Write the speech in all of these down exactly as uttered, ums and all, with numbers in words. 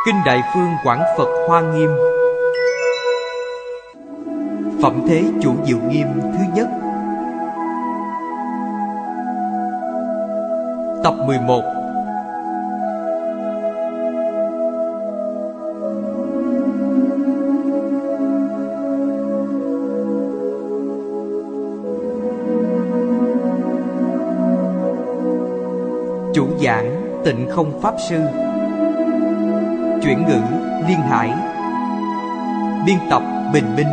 Kinh Đại Phương Quảng Phật Hoa Nghiêm. Phẩm Thế Chủ Diệu Nghiêm thứ nhất. Tập mười một. Chủ giảng Tịnh Không Pháp Sư. Chuyển ngữ Liên Hải. Biên tập Bình Minh.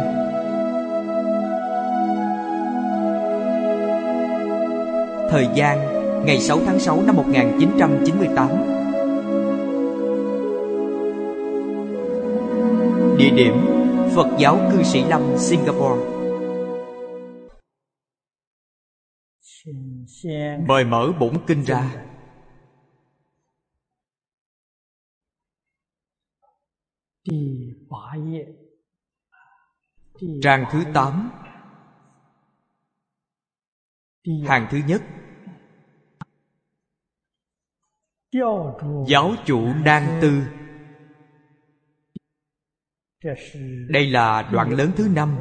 Thời gian ngày sáu tháng sáu năm một nghìn chín trăm chín mươi tám. Địa điểm Phật giáo Cư Sĩ Lâm, Singapore. Mời mở bổn kinh ra. Trang thứ tám, hàng thứ nhất. Giáo chủ nan tư. Đây là đoạn lớn thứ năm.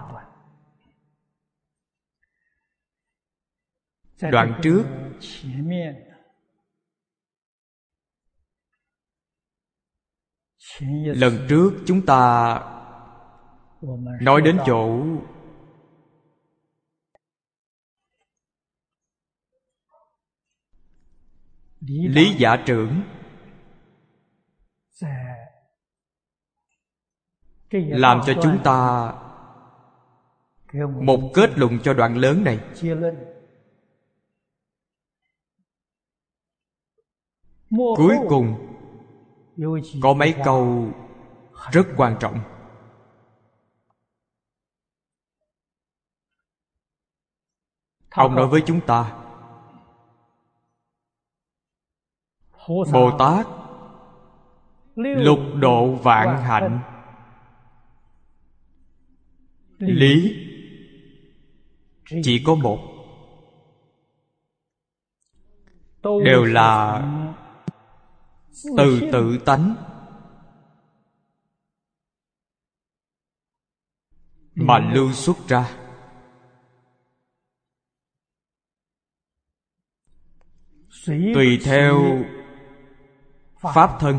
Đoạn trước Lần trước chúng ta nói đến chỗ Lý Giả Trưởng làm cho chúng ta một kết luận cho đoạn lớn này. Cuối cùng có mấy câu rất quan trọng. Ông nói với chúng ta, Bồ Tát lục độ vạn hạnh, lý chỉ có một, đều là từ tự tánh mà lưu xuất ra. Tùy theo pháp thân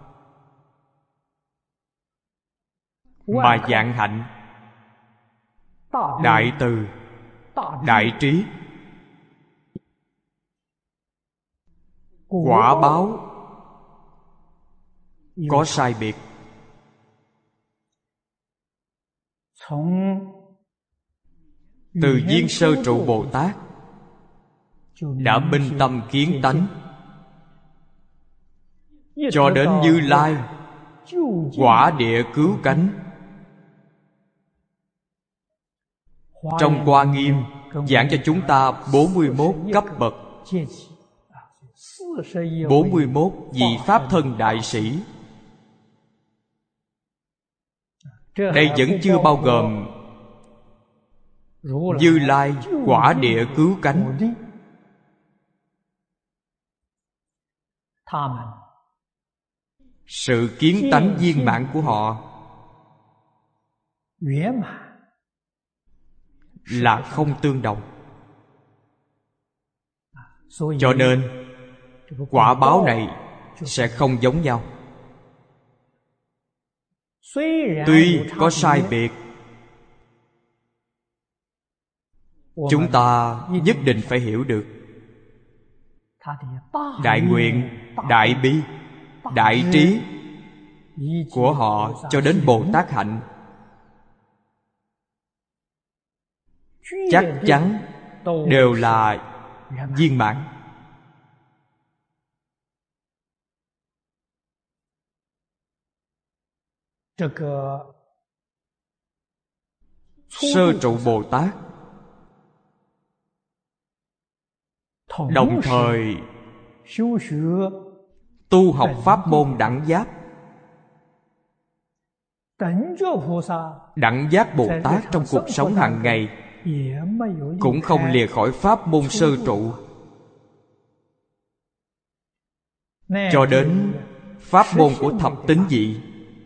mà dạng hạnh, đại từ, đại trí, quả báo có sai biệt. Từ Viên Sơ Trụ Bồ Tát đã minh tâm kiến tánh, cho đến Như Lai quả địa cứu cánh. Trong Hoa Nghiêm giảng cho chúng ta bốn mươi mốt cấp bậc, bốn mươi mốt vị pháp thân đại sĩ. Đây vẫn chưa bao gồm Như Lai quả địa cứu cánh. Sự kiến tánh viên mãn của họ là không tương đồng. Cho nên quả báo này sẽ không giống nhau. Tuy có sai biệt, chúng ta nhất định phải hiểu được đại nguyện, đại bi, đại trí của họ cho đến Bồ Tát hạnh chắc chắn đều là viên mãn. Sơ Trụ Bồ Tát đồng thời tu học pháp môn đẳng giác. Đẳng giác Bồ Tát trong cuộc sống hàng ngày cũng không lìa khỏi pháp môn sơ trụ, cho đến pháp môn của thập tín vị.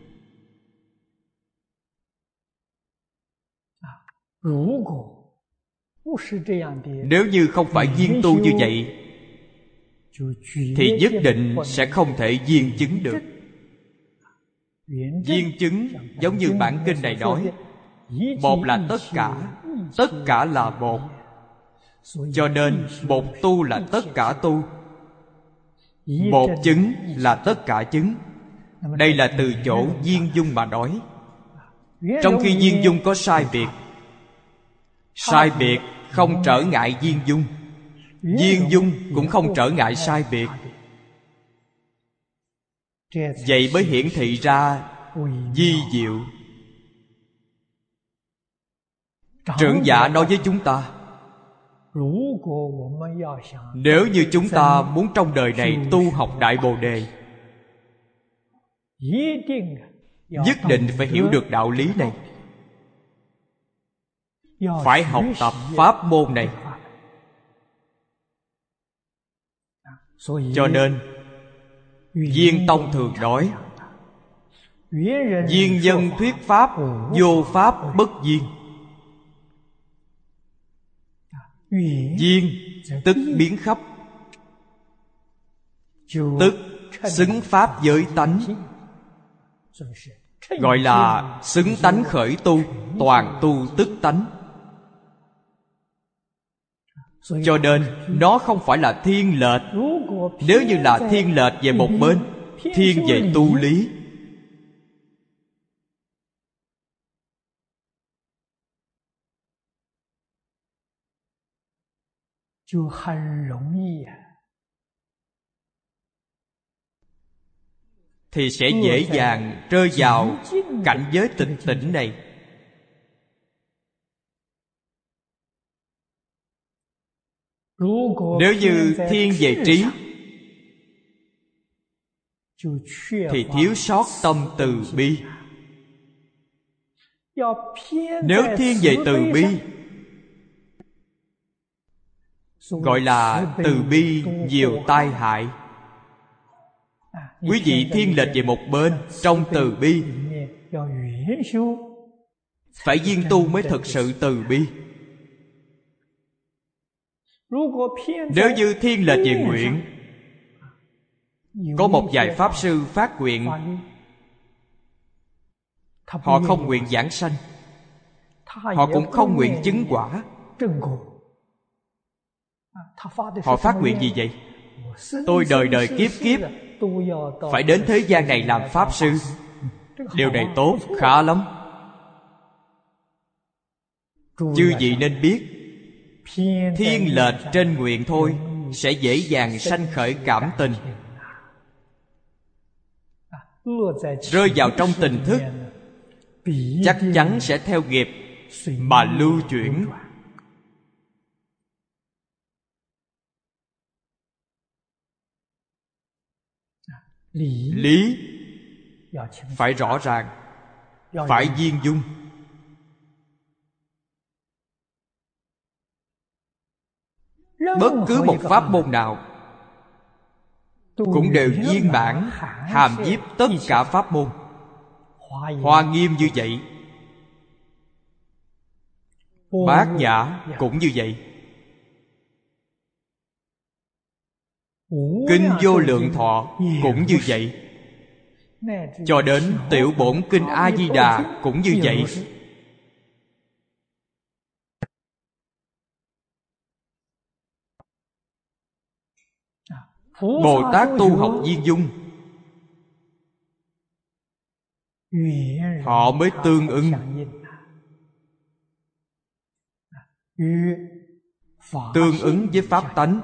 Nếu như không phải viên tu như vậy thì nhất định sẽ không thể viên chứng được. Viên chứng giống như bản kinh này nói, một là tất cả, tất cả là một. Cho nên một tu là tất cả tu, một chứng là tất cả chứng. Đây là từ chỗ viên dung mà nói. Trong khi viên dung có sai biệt, sai biệt không trở ngại viên dung, viên dung cũng không trở ngại sai biệt. Vậy mới hiển thị ra vi diệu. Trưởng giả nói với chúng ta, nếu như chúng ta muốn trong đời này tu học Đại Bồ Đề, nhất định phải hiểu được đạo lý này, phải học tập pháp môn này. Cho nên Viên Tông thường nói, viên nhân thuyết pháp, vô pháp bất viên. Viên tức biến khắp, tức xứng pháp giới tánh, gọi là xứng tánh khởi tu, toàn tu tức tánh. Cho nên nó không phải là thiên lệch. Nếu như là thiên lệch về một bên, thiên về tu lý, thì sẽ dễ dàng rơi vào cảnh giới tịch tỉnh này. Nếu như thiên về trí thì thiếu sót tâm từ bi. Nếu thiên về từ bi, gọi là từ bi nhiều tai hại. Quý vị thiên lệch về một bên, trong từ bi phải viên tu mới thực sự từ bi. Nếu như thiên lệch về nguyện, có một vài pháp sư phát nguyện, họ không nguyện giảng sanh, họ cũng không nguyện chứng quả. Họ phát nguyện gì vậy? Tôi đời đời kiếp kiếp phải đến thế gian này làm pháp sư. Điều này tốt, khá lắm. Chư vị nên biết, thiên lệch trên nguyện thôi sẽ dễ dàng sanh khởi cảm tình. Rơi vào trong tình thức, chắc chắn sẽ theo nghiệp mà lưu chuyển. Lý phải rõ ràng, phải viên dung. Bất cứ một pháp môn nào cũng đều viên mãn, hàm nhiếp tất cả pháp môn. Hoa Nghiêm như vậy, Bát Nhã cũng như vậy, Kinh Vô Lượng Thọ cũng như vậy, cho đến Tiểu Bổn Kinh A Di Đà cũng như vậy. Bồ Tát tu học viên dung, họ mới tương ưng. Tương ứng với pháp tánh.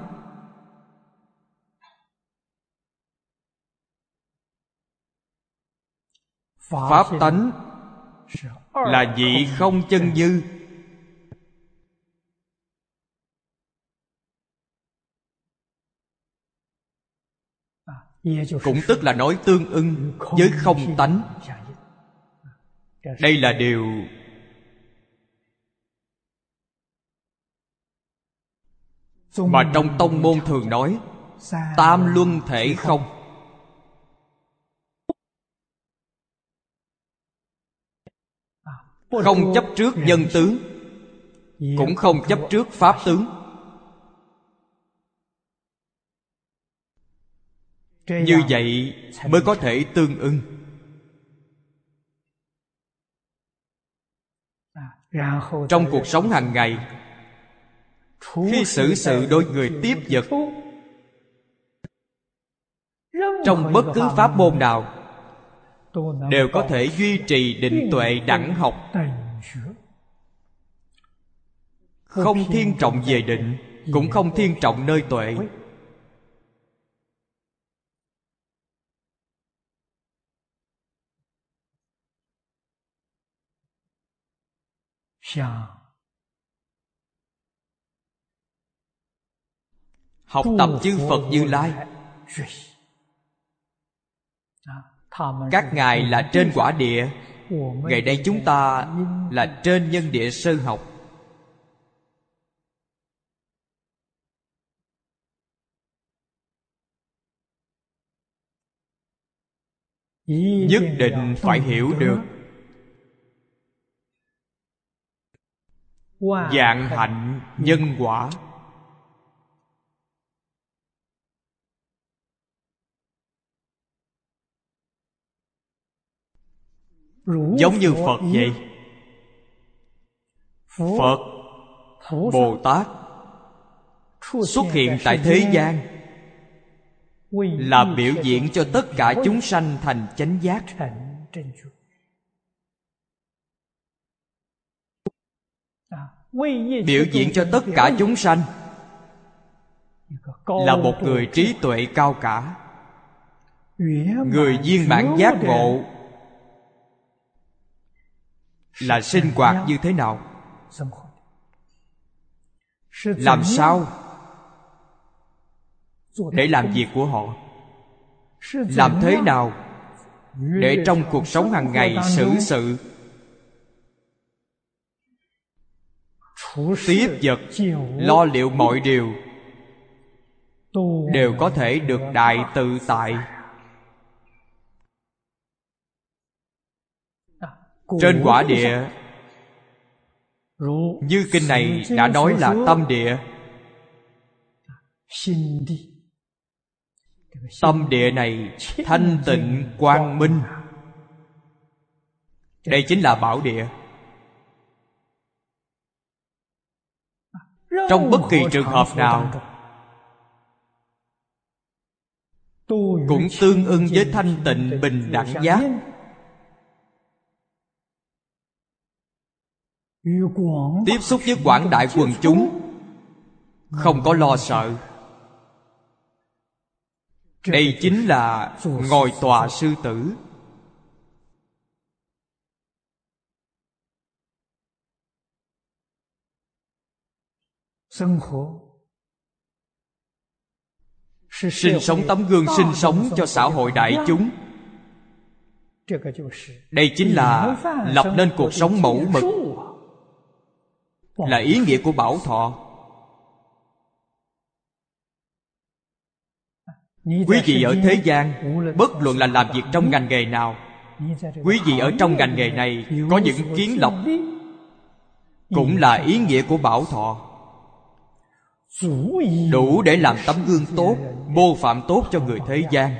Pháp tánh là vị không chân như. Cũng tức là nói tương ưng với không tánh. Đây là điều mà trong tông môn thường nói tam luân thể không. không chấp trước nhân tướng, cũng không chấp trước pháp tướng. Như vậy mới có thể tương ưng. Trong cuộc sống hàng ngày, khi xử sự đôi người tiếp vật, trong bất cứ pháp môn nào, đều có thể duy trì định tuệ đẳng học, không thiên trọng về định, cũng không thiên trọng nơi tuệ. Học tập chư Phật Như Lai, các ngài là trên quả địa, ngày nay chúng ta là trên nhân địa sơ học. Nhất định phải hiểu được vạn hạnh nhân quả. Giống như Phật vậy. Phật, Bồ Tát xuất hiện tại thế gian là biểu diễn cho tất cả chúng sanh thành chánh giác. Biểu diễn cho tất cả chúng sanh là một người trí tuệ cao cả, người viên mãn giác ngộ là sinh hoạt như thế nào, làm sao để làm việc của họ, làm thế nào để trong cuộc sống hàng ngày xử sự, tiếp vật, lo liệu mọi điều đều có thể được đại tự tại. Trên quả địa, như kinh này đã nói là tâm địa. Tâm địa này thanh tịnh quang minh, đây chính là bảo địa. Trong bất kỳ trường hợp nào cũng tương ưng với thanh tịnh bình đẳng giác. Tiếp xúc với quảng đại quần chúng, không có lo sợ. Đây chính là ngồi tòa sư tử. Sinh sống tấm gương sinh sống cho xã hội đại chúng. Đây chính là lập nên cuộc sống mẫu mực, là ý nghĩa của bảo thọ. Quý vị ở thế gian, bất luận là làm việc trong ngành nghề nào, quý vị ở trong ngành nghề này có những kiến lộc, cũng là ý nghĩa của bảo thọ, đủ để làm tấm gương tốt, mô phạm tốt cho người thế gian.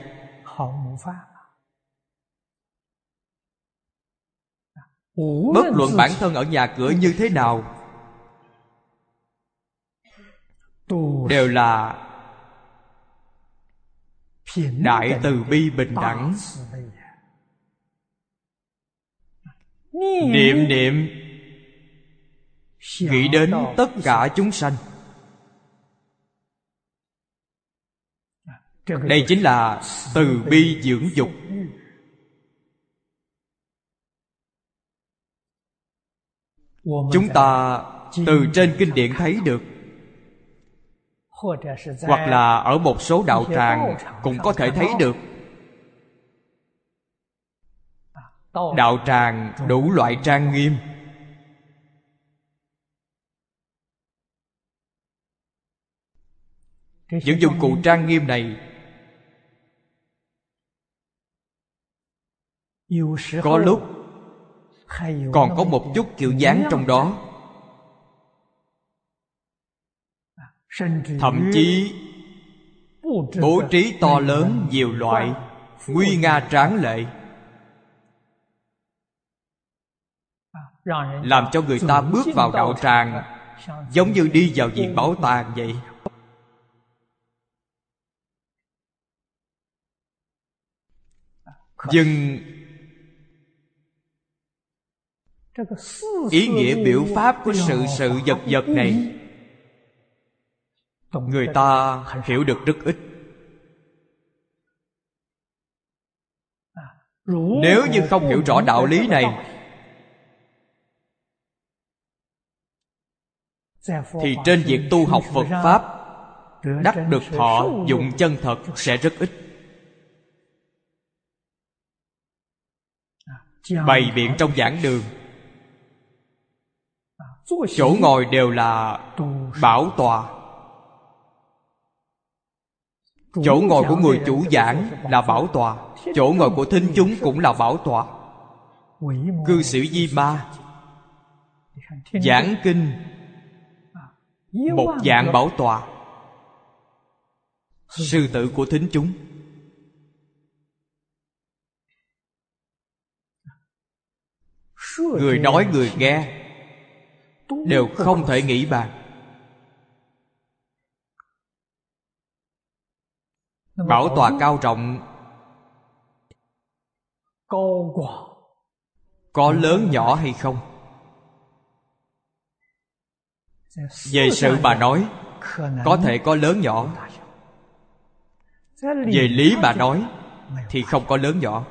Bất luận bản thân ở nhà cửa như thế nào, đều là đại từ bi bình đẳng. Niệm niệm nghĩ đến tất cả chúng sanh. Đây chính là từ bi dưỡng dục. Chúng ta từ trên kinh điển thấy được, hoặc là ở một số đạo tràng cũng có thể thấy được. Đạo tràng đủ loại trang nghiêm, những dụng cụ trang nghiêm này có lúc còn có một chút kiểu dáng trong đó. Thậm chí bố trí to lớn nhiều loại, nguy nga tráng lệ, làm cho người ta bước vào đạo tràng giống như đi vào viện bảo tàng vậy. Nhưng ý nghĩa biểu pháp của sự sự vật vật này, người ta hiểu được rất ít. Nếu như không hiểu rõ đạo lý này, thì trên việc tu học Phật Pháp, đắc được thọ dụng chân thật sẽ rất ít. Bày biện trong giảng đường, chỗ ngồi đều là bảo tọa. Chỗ ngồi của người chủ giảng là bảo tọa, chỗ ngồi của thính chúng cũng là bảo tọa. Cư sĩ Di Ma giảng kinh một dạng bảo tọa, sư tử của thính chúng. Người nói người nghe đều không thể nghĩ bàn. Bảo tọa cao rộng có lớn nhỏ hay không? Về sự mà nói, có thể có lớn nhỏ. Về lý mà nói thì không có lớn nhỏ.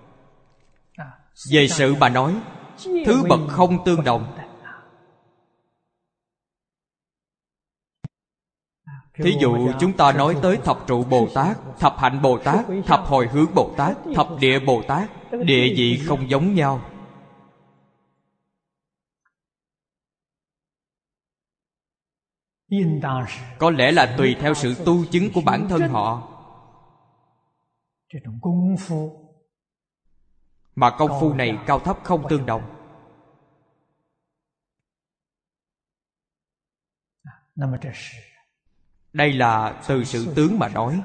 Về sự mà nói, thứ bậc không tương đồng. Thí dụ chúng ta nói tới thập trụ Bồ Tát, thập hạnh Bồ Tát, thập hồi hướng Bồ Tát, thập địa Bồ Tát, địa vị không giống nhau. Có lẽ là tùy theo sự tu chứng của bản thân họ mà công phu này cao thấp không tương đồng. Đây là từ sự tướng mà nói.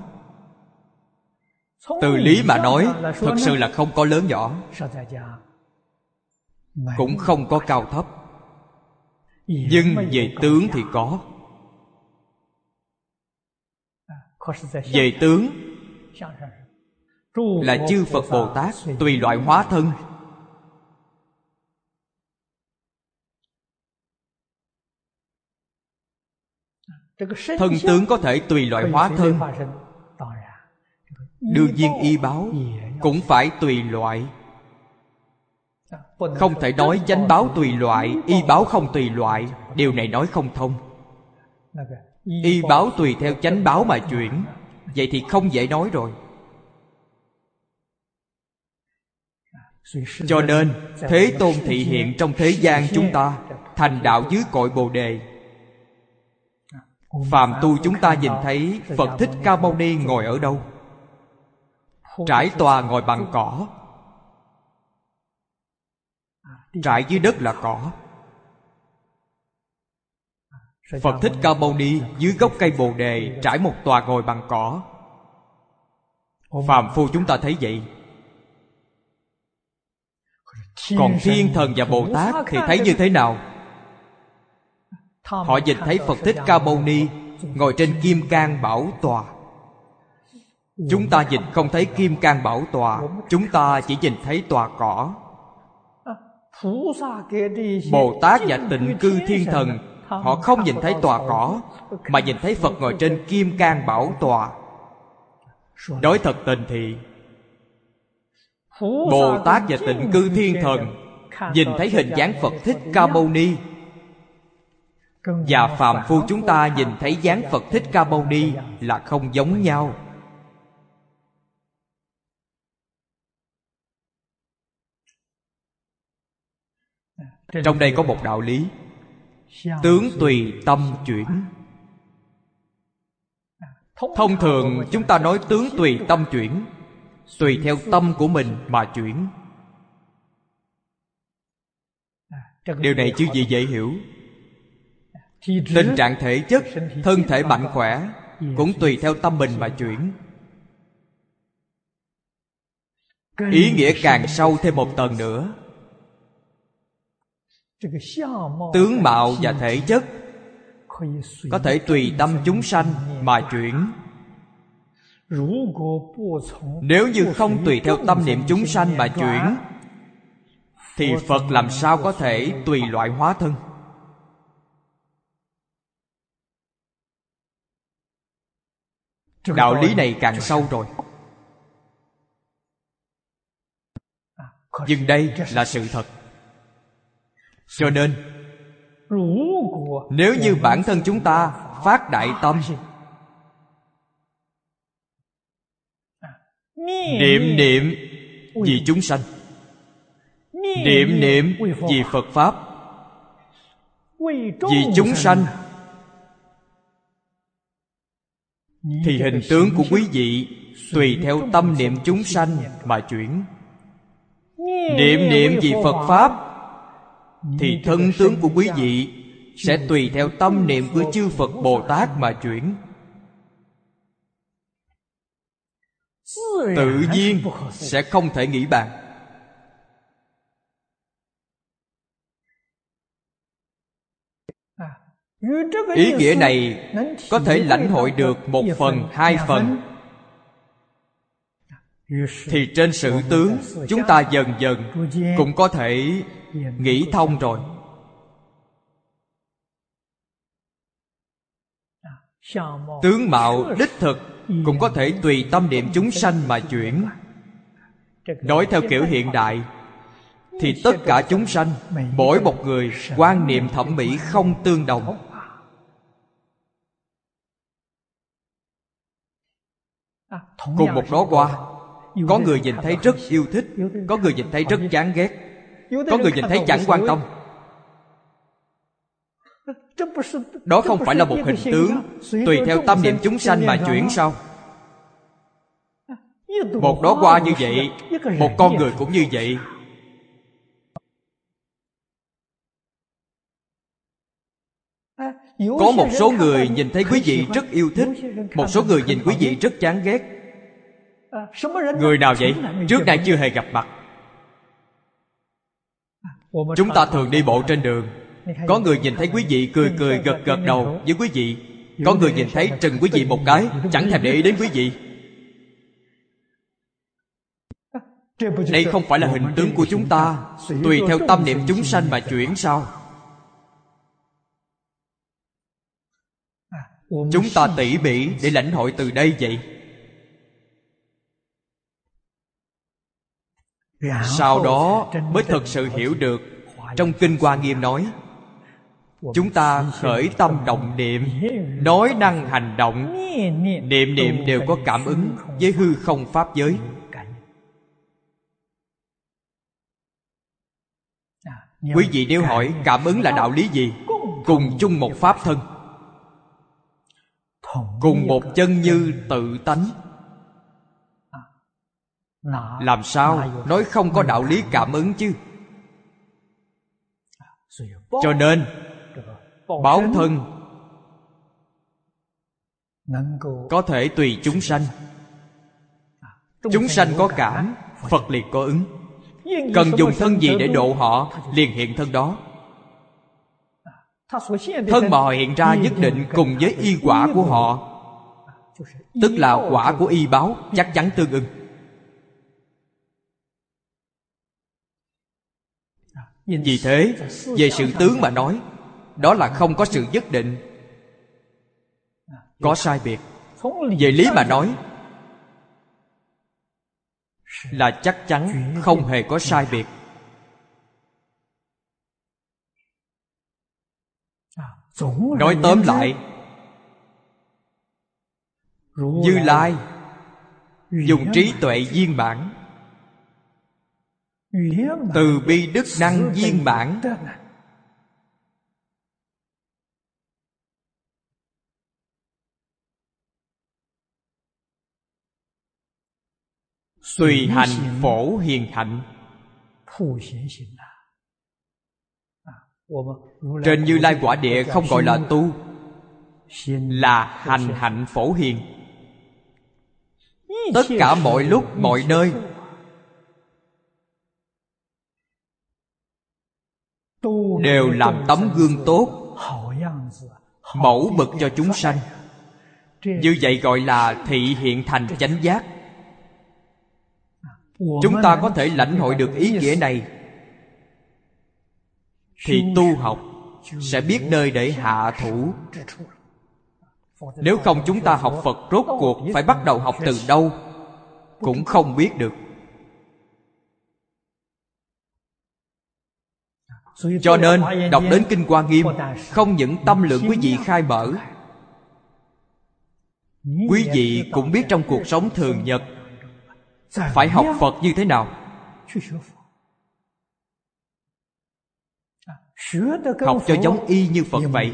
Từ lý mà nói, thật sự là không có lớn nhỏ, cũng không có cao thấp. Nhưng về tướng thì có. Về tướng là chư Phật Bồ Tát tùy loại hóa thân. Thân tướng có thể tùy loại hóa thân. Đương nhiên y báo cũng phải tùy loại. Không thể nói chánh báo tùy loại, y báo không tùy loại. Điều này nói không thông. Y báo tùy theo chánh báo mà chuyển, vậy thì không dễ nói rồi. Cho nên Thế Tôn thị hiện trong thế gian chúng ta, thành đạo dưới cội Bồ Đề. Phàm tu chúng ta nhìn thấy Phật Thích Ca Mâu Ni ngồi ở đâu? Trải tòa ngồi bằng cỏ. Trải dưới đất là cỏ. Phật Thích Ca Mâu Ni dưới gốc cây Bồ Đề trải một tòa ngồi bằng cỏ. Phàm phu chúng ta thấy vậy. Còn thiên thần và Bồ Tát thì thấy như thế nào? Họ nhìn thấy Phật Thích Ca Mâu Ni ngồi trên kim cang bảo tòa. Chúng ta nhìn không thấy kim cang bảo tòa, chúng ta chỉ nhìn thấy tòa cỏ. Bồ Tát và Tịnh Cư Thiên Thần, họ không nhìn thấy tòa cỏ, mà nhìn thấy Phật ngồi trên kim cang bảo tòa. Nói thật tình thì Bồ Tát và Tịnh Cư Thiên Thần nhìn thấy hình dáng Phật Thích Ca Mâu Ni, và phàm phu chúng ta nhìn thấy dáng Phật Thích Ca Mâu Ni là không giống nhau. Trong đây có một đạo lý: tướng tùy tâm chuyển. Thông thường chúng ta nói tướng tùy tâm chuyển, tùy theo tâm của mình mà chuyển. Điều này chứ gì dễ hiểu. Tình trạng thể chất, thân thể mạnh khỏe cũng tùy theo tâm mình mà chuyển. Ý nghĩa càng sâu thêm một tầng nữa. Tướng mạo và thể chất có thể tùy tâm chúng sanh mà chuyển. Nếu như không tùy theo tâm niệm chúng sanh mà chuyển, thì Phật làm sao có thể tùy loại hóa thân? Đạo lý này càng sâu rồi. Nhưng đây là sự thật. Cho nên nếu như bản thân chúng ta phát đại tâm, niệm niệm vì chúng sanh, niệm niệm vì Phật Pháp, vì chúng sanh, thì hình tướng của quý vị tùy theo tâm niệm chúng sanh mà chuyển. Niệm niệm vì Phật Pháp, thì thân tướng của quý vị sẽ tùy theo tâm niệm của chư Phật Bồ Tát mà chuyển. Tự nhiên sẽ không thể nghĩ bàn. Ý nghĩa này có thể lãnh hội được một phần, hai phần, thì trên sự tướng chúng ta dần dần cũng có thể nghĩ thông rồi. Tướng mạo đích thực cũng có thể tùy tâm niệm chúng sanh mà chuyển. Nói theo kiểu hiện đại thì tất cả chúng sanh, mỗi một người quan niệm thẩm mỹ không tương đồng. Cùng một đóa hoa, có người nhìn thấy rất yêu thích, có người nhìn thấy rất chán ghét, có người nhìn thấy chẳng quan tâm. Đó không phải là một hình tướng tùy theo tâm niệm chúng sanh mà chuyển sao? Một đóa hoa như vậy, một con người cũng như vậy. Có một số người nhìn thấy quý vị rất yêu thích, một số người nhìn quý vị rất chán ghét. Người nào vậy? Trước nay chưa hề gặp mặt. Chúng ta thường đi bộ trên đường, có người nhìn thấy quý vị cười cười gật gật đầu với quý vị, có người nhìn thấy trừng quý vị một cái, chẳng thèm để ý đến quý vị. Đây không phải là hình tướng của chúng ta tùy theo tâm niệm chúng sanh mà chuyển sao? Chúng ta tỉ mỉ để lãnh hội từ đây vậy. Sau đó mới thực sự hiểu được trong Kinh Hoa Nghiêm nói, chúng ta khởi tâm động niệm, nói năng hành động, niệm niệm đều có cảm ứng với hư không pháp giới. Quý vị nếu hỏi cảm ứng là đạo lý gì? Cùng chung một pháp thân, cùng một chân như tự tánh, làm sao nói không có đạo lý cảm ứng chứ? Cho nên báo thân có thể tùy chúng sanh. Chúng sanh có cảm, Phật liền có ứng. Cần dùng thân gì để độ họ, liền hiện thân đó. Thân mà họ hiện ra nhất định cùng với y quả của họ, tức là quả của y báo chắc chắn tương ưng. Vì thế, về sự tướng mà nói, đó là không có sự nhất định, có sai biệt. Về lý mà nói, là chắc chắn không hề có sai biệt. Nói tóm lại, Như Lai dùng trí tuệ viên mãn, từ bi đức năng viên mãn, tùy hành phổ hiền hạnh, Trên Như Lai quả địa không gọi là tu, là hành hạnh phổ hiền. Tất cả mọi lúc mọi nơi đều làm tấm gương tốt, mẫu mực cho chúng sanh. Như vậy gọi là thị hiện thành chánh giác. Chúng ta có thể lãnh hội được ý nghĩa này, thì tu học sẽ biết nơi để hạ thủ. Nếu không chúng ta học Phật rốt cuộc phải bắt đầu học từ đâu cũng không biết được. Cho nên đọc đến Kinh Hoa Nghiêm, không những tâm lượng quý vị khai mở, quý vị cũng biết trong cuộc sống thường nhật phải học Phật như thế nào. Học cho giống y như Phật vậy.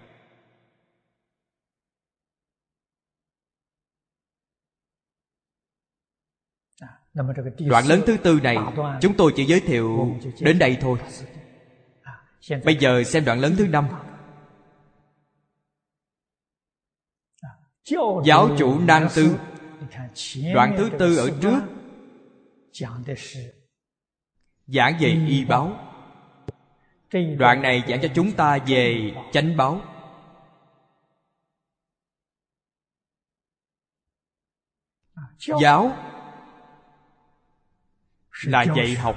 Đoạn lớn thứ tư này chúng tôi chỉ giới thiệu đến đây thôi. Bây giờ xem đoạn lớn thứ năm. Giáo chủ nan tư. Đoạn thứ tư ở trước giảng về y báo. Đoạn này giảng cho chúng ta về chánh báo. Giáo là dạy học,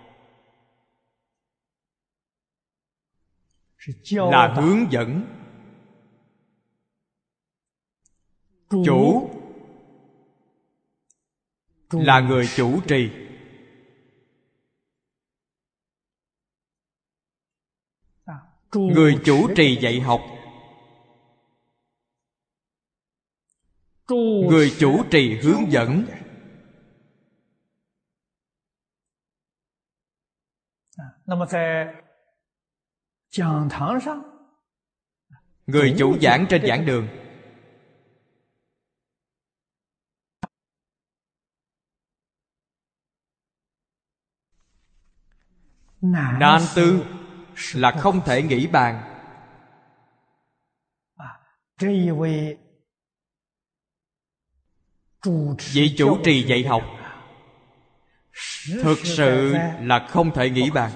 là hướng dẫn. Chủ là người chủ trì. Người chủ trì dạy học, người chủ trì hướng dẫn. Người chủ giảng trên giảng đường. Nan tư là không thể nghĩ bàn. Vị chủ trì dạy học thực sự là không thể nghĩ bàn.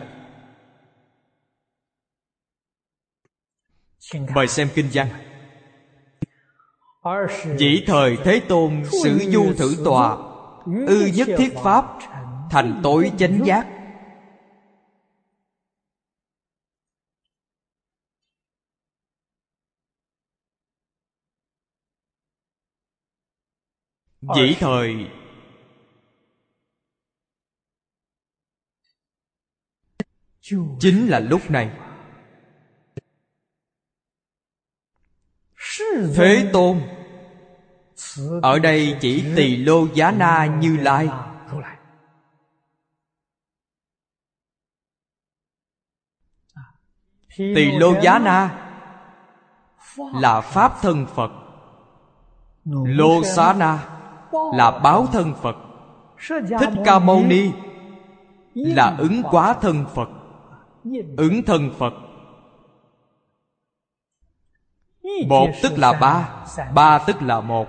Mời xem kinh văn. Dĩ thời Thế Tôn sử du thử tòa, ư nhất thiết pháp, thành tối chánh giác. Dĩ thời chính là lúc này. Thế Tôn ở đây chỉ Tỳ Lô Giá Na Như Lai. Tỳ Lô Giá Na là pháp thân Phật, Lô Xá Na là báo thân Phật, Thích Ca Mâu Ni là ứng quá thân Phật, ứng thân Phật. Một tức là ba, ba tức là một.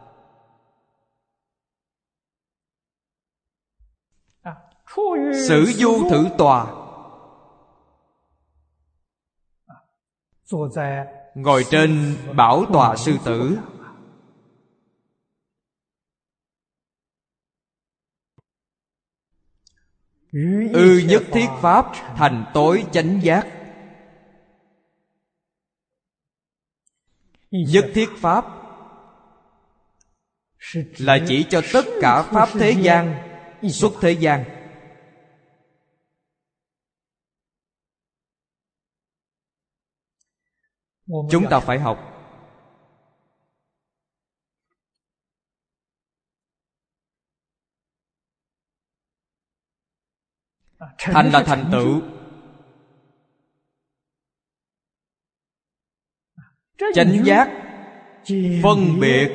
Sử du thử tòa, ngồi trên bảo tòa sư tử. Ư nhất thiết pháp, thành tối chánh giác. Nhất thiết pháp là chỉ cho tất cả pháp thế gian, xuất thế gian. Chúng ta phải học. Thành là thành tựu, chánh giác phân biệt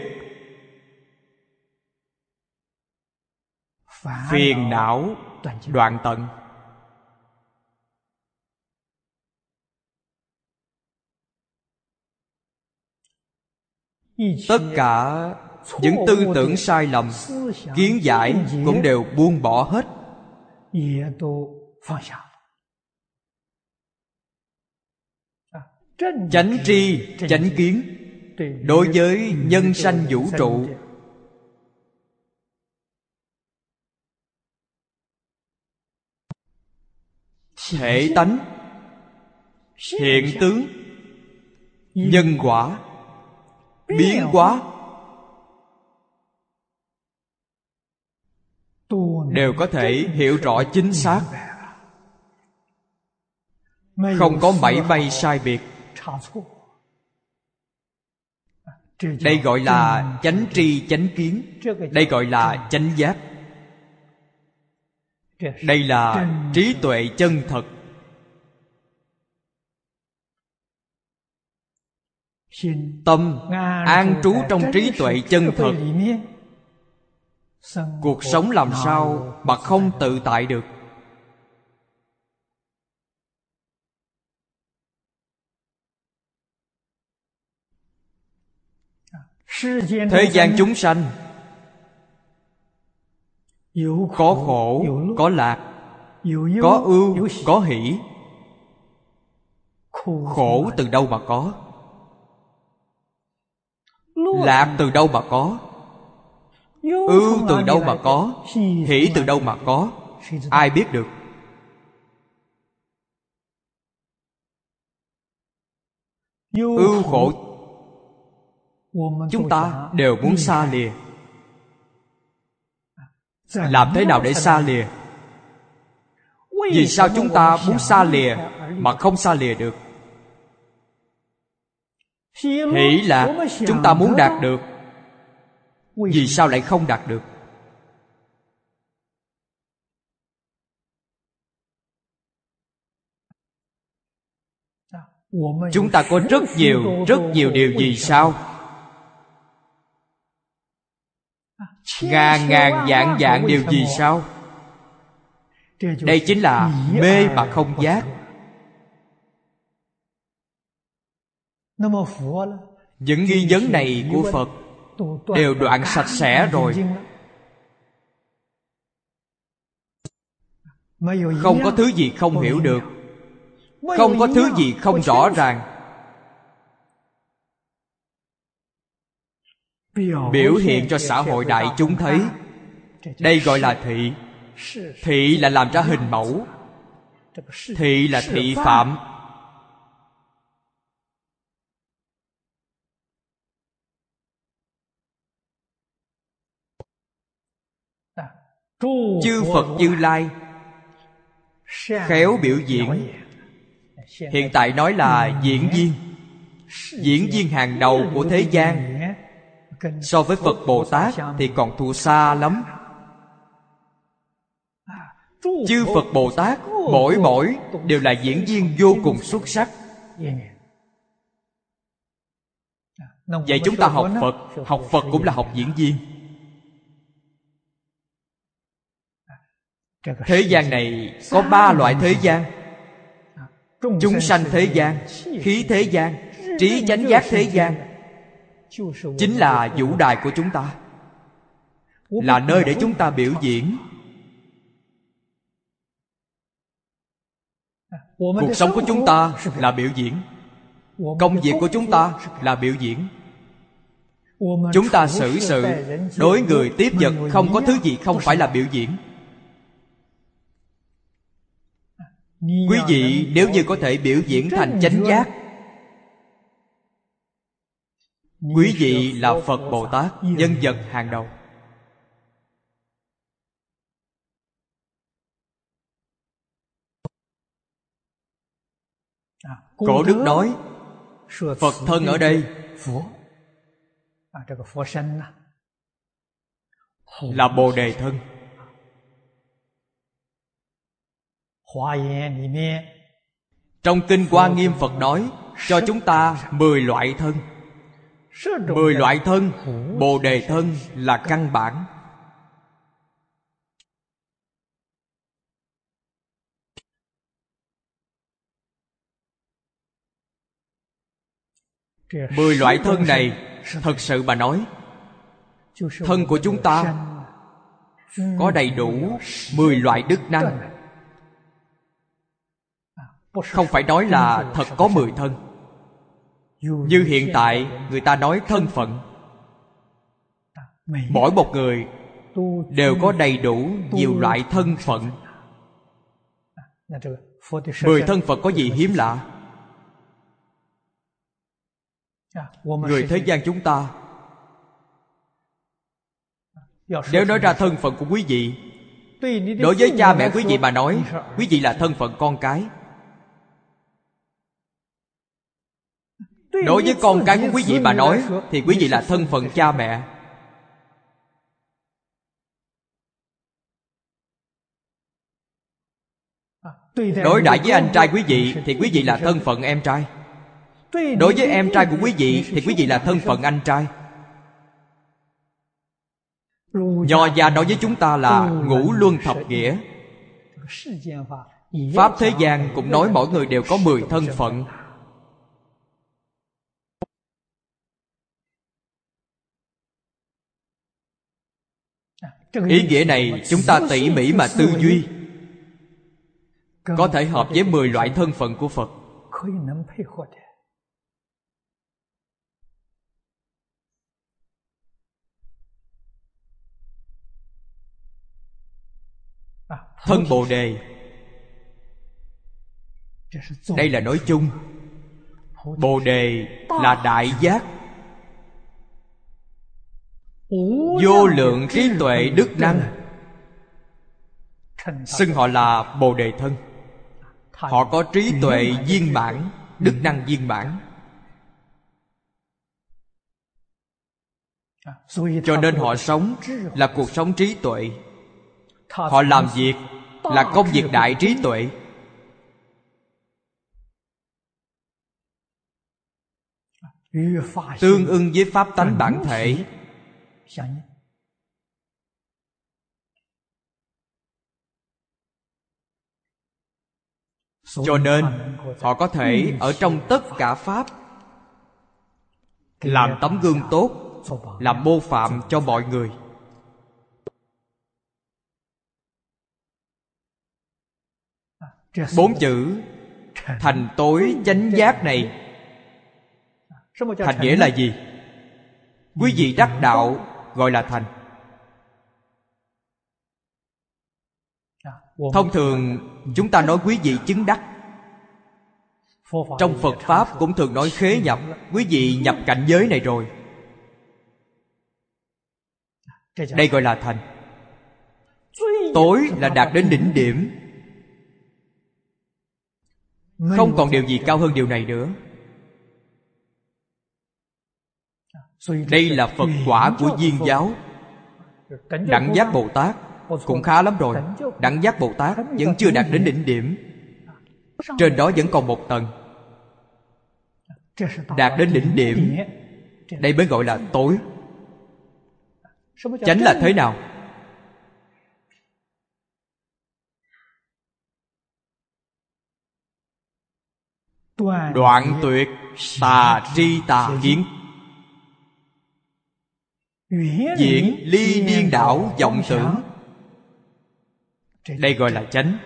phiền não đoạn tận. tất cả những tư tưởng sai lầm, kiến giải cũng đều buông bỏ hết. Chánh tri, chánh kiến đối với nhân sanh vũ trụ thể tánh, hiện tướng, nhân quả, biến hóa đều có thể hiểu rõ chính xác, không có mảy may sai biệt. Đây gọi là chánh tri chánh kiến. Đây gọi là chánh giác. Đây là trí tuệ chân thật. Tâm an trú trong trí tuệ chân thật, cuộc sống làm sao mà không tự tại được? Thế gian chúng sanh có khổ, có lạc, có ưu, có hỷ. Khổ từ đâu mà có? Lạc từ đâu mà có? Ưu từ đâu mà có? Hỷ từ đâu mà có? Ai biết được? Ưu khổ chúng ta đều muốn xa lìa. Làm thế nào để xa lìa? Vì sao chúng ta muốn xa lìa mà không xa lìa được? Hỷ lạc chúng ta muốn đạt được, vì sao lại không đạt được? Chúng ta có rất nhiều, rất nhiều điều vì sao. Ngàn ngàn vạn vạn điều vì sao. Đây chính là mê mà không giác. Những nghi vấn này của Phật đều đoạn sạch sẽ rồi. Không có thứ gì không hiểu được, không có thứ gì không rõ ràng. Biểu hiện cho xã hội đại chúng thấy. Đây gọi là thị. Thị là làm ra hình mẫu. Thị là thị phạm. Chư Phật Như Lai khéo biểu diễn. Hiện tại nói là diễn viên. Diễn viên hàng đầu của thế gian. So với Phật Bồ Tát thì còn thua xa lắm. Chư Phật Bồ Tát mỗi mỗi đều là diễn viên vô cùng xuất sắc. Vậy chúng ta học Phật, học Phật cũng là học diễn viên. Thế gian này có ba loại thế gian: chúng sanh thế gian, khí thế gian, trí chánh giác thế gian. Chính là vũ đài của chúng ta, là nơi để chúng ta biểu diễn. Cuộc sống của chúng ta là biểu diễn. Công việc của chúng ta là biểu diễn. Chúng ta xử sự, đối người tiếp vật, không có thứ gì không phải là biểu diễn. Quý vị nếu như có thể biểu diễn thành chánh giác, quý vị là Phật Bồ Tát, nhân vật hàng đầu. Cổ đức nói Phật thân ở đây là Bồ Đề thân. Trong Kinh Hoa Nghiêm Phật nói cho chúng ta mười loại thân. Mười loại thân, Bồ Đề thân là căn bản. Mười loại thân này thật sự mà nói, thân của chúng ta có đầy đủ mười loại đức năng. Không phải nói là thật có mười thân. Như hiện tại người ta nói thân phận, mỗi một người đều có đầy đủ nhiều loại thân phận. Mười thân phận có gì hiếm lạ? Người thế gian chúng ta, nếu nói ra thân phận của quý vị, đối với cha mẹ quý vị mà nói, quý vị là thân phận con cái. Đối với con cái của quý vị mà nói, thì quý vị là thân phận cha mẹ. Đối đãi với anh trai quý vị thì quý vị là thân phận em trai. Đối với em trai của quý vị thì quý vị là thân phận anh trai. Nho gia nói với chúng ta là ngũ luân thập nghĩa. Pháp thế gian cũng nói mỗi người đều có mười thân phận. Ý nghĩa này chúng ta tỉ mỉ mà tư duy, có thể hợp với mười loại thân phận của Phật. Thân Bồ Đề, đây là nói chung. Bồ Đề là đại giác, vô lượng trí tuệ đức năng, xưng họ là Bồ Đề thân. Họ có trí tuệ viên mãn, đức năng viên mãn. Cho nên họ sống là cuộc sống trí tuệ. Họ làm việc là công việc đại trí tuệ. Tương ưng với pháp tánh bản thể. Cho nên họ có thể ở trong tất cả pháp làm tấm gương tốt, làm mô phạm cho mọi người. Bốn chữ thành tối chánh giác này, thành nghĩa là gì? Quý vị đắc đạo gọi là thành. Thông thường chúng ta nói quý vị chứng đắc. Trong Phật Pháp cũng thường nói khế nhập. Quý vị nhập cảnh giới này rồi, đây gọi là thành. Tối là đạt đến đỉnh điểm, không còn điều gì cao hơn điều này nữa. Đây là Phật quả của Viên giáo. Đẳng giác Bồ Tát cũng khá lắm rồi. Đẳng giác Bồ Tát vẫn chưa đạt đến đỉnh điểm, trên đó vẫn còn một tầng. Đạt đến đỉnh điểm, đây mới gọi là tối. Chánh là thế nào? Đoạn tuyệt tà tri tà kiến, diễn ly điên đảo vọng tưởng, đây gọi là chánh.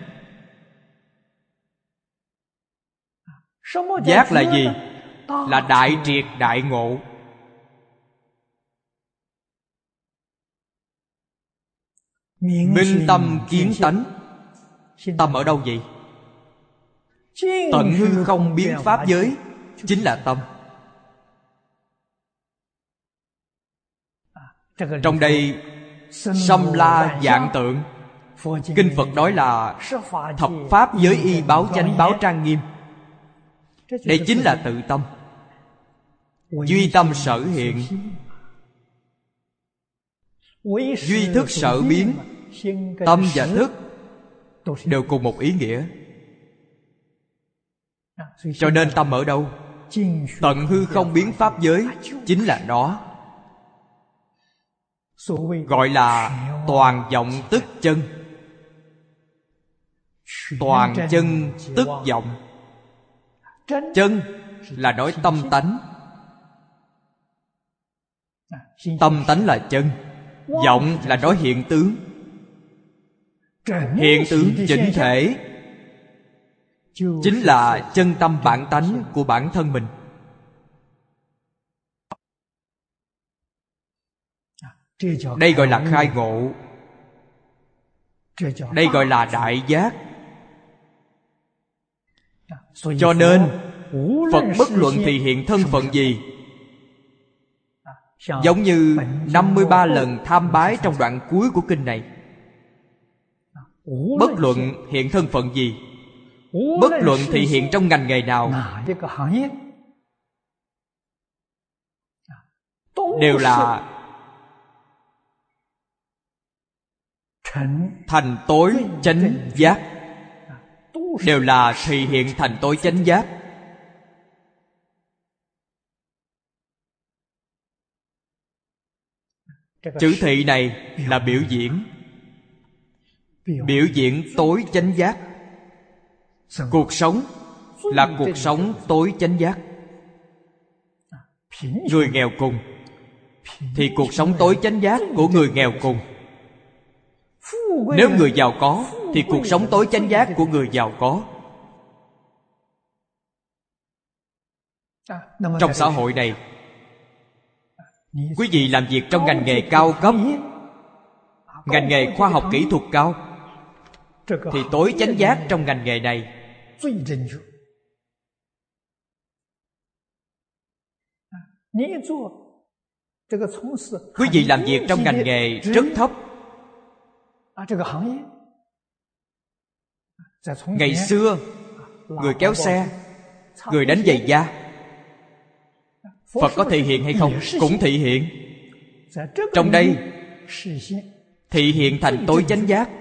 Giác là gì? Là đại triệt đại ngộ. Minh tâm kiến tánh. Tâm ở đâu vậy? Tận hư không biến pháp giới chính là tâm. Trong đây Sâm La Vạn Tượng, kinh Phật nói là thập pháp giới y báo chánh báo trang nghiêm. Đây chính là tự tâm. Duy tâm sở hiện, duy thức sở biến. Tâm và thức đều cùng một ý nghĩa. Cho nên tâm ở đâu? Tận hư không biến pháp giới chính là nó. Gọi là toàn vọng tức chân. Toàn chân tức vọng. Chân là nói tâm tánh. Tâm tánh là chân, vọng là nói hiện tướng. Hiện tướng chỉnh thể chính là chân tâm bản tánh của bản thân mình. Đây gọi là khai ngộ. Đây gọi là đại giác. Cho nên Phật bất luận thị hiện thân phận gì, giống như năm mươi ba lần tham bái trong đoạn cuối của kinh này, bất luận hiện thân phận gì, bất luận thị hiện trong ngành nghề nào, đều là thành tối chánh giác, đều là thị hiện thành tối chánh giác. Chữ thị này là biểu diễn, biểu diễn tối chánh giác. Cuộc sống là cuộc sống tối chánh giác. Người nghèo cùng thì cuộc sống tối chánh giác của người nghèo cùng. Nếu người giàu có thì cuộc sống tối chánh giác của người giàu có. Trong xã hội này, quý vị làm việc trong ngành nghề cao cấp, ngành nghề khoa học kỹ thuật cao, thì tối chánh giác trong ngành nghề này quý vị làm việc trong ngành nghề rất thấp. Ngày xưa, người kéo xe, người đánh giày da, Phật có thị hiện hay không? Cũng thị hiện. Trong đây thị hiện thành tối chánh giác.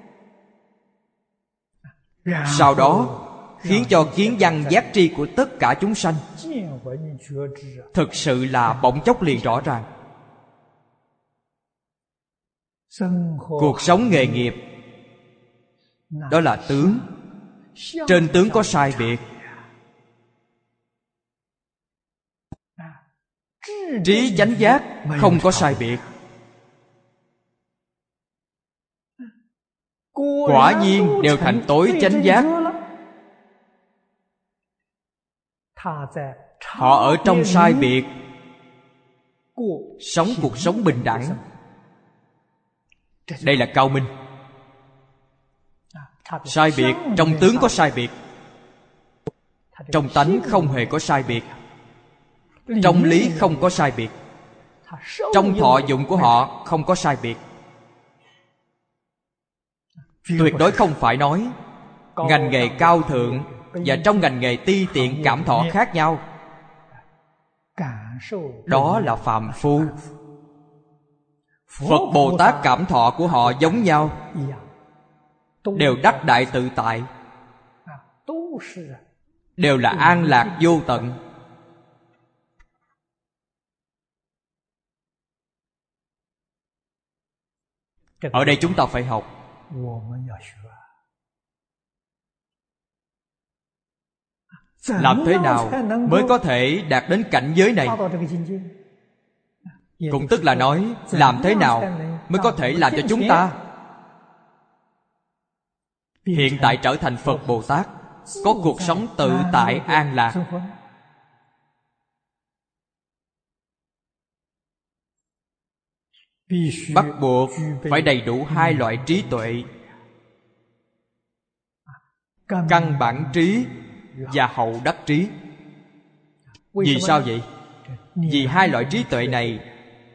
Sau đó khiến cho kiến văn giác tri của tất cả chúng sanh thực sự là bỗng chốc liền rõ ràng. Cuộc sống nghề nghiệp đó là tướng. Trên tướng có sai biệt. Trí chánh giác không có sai biệt. Quả nhiên đều thành tối chánh giác. Họ ở trong sai biệt, sống cuộc sống bình đẳng. Đây là cao minh. Sai biệt, trong tướng có sai biệt, trong tánh không hề có sai biệt, trong lý không có sai biệt, trong thọ dụng của họ không có sai biệt. Tuyệt đối không phải nói ngành nghề cao thượng và trong ngành nghề ti tiện cảm thọ khác nhau. Đó là phàm phu. Phật Bồ Tát cảm thọ của họ giống nhau, đều đắc đại tự tại, đều là an lạc vô tận. Ở đây chúng ta phải học. Làm thế nào mới có thể đạt đến cảnh giới này? Cũng tức là nói, làm thế nào mới có thể làm cho chúng ta hiện tại trở thành Phật Bồ Tát, có cuộc sống tự tại an lạc. Bắt buộc phải đầy đủ hai loại trí tuệ: căn bản trí và hậu đắc trí. Vì sao vậy? Vì hai loại trí tuệ này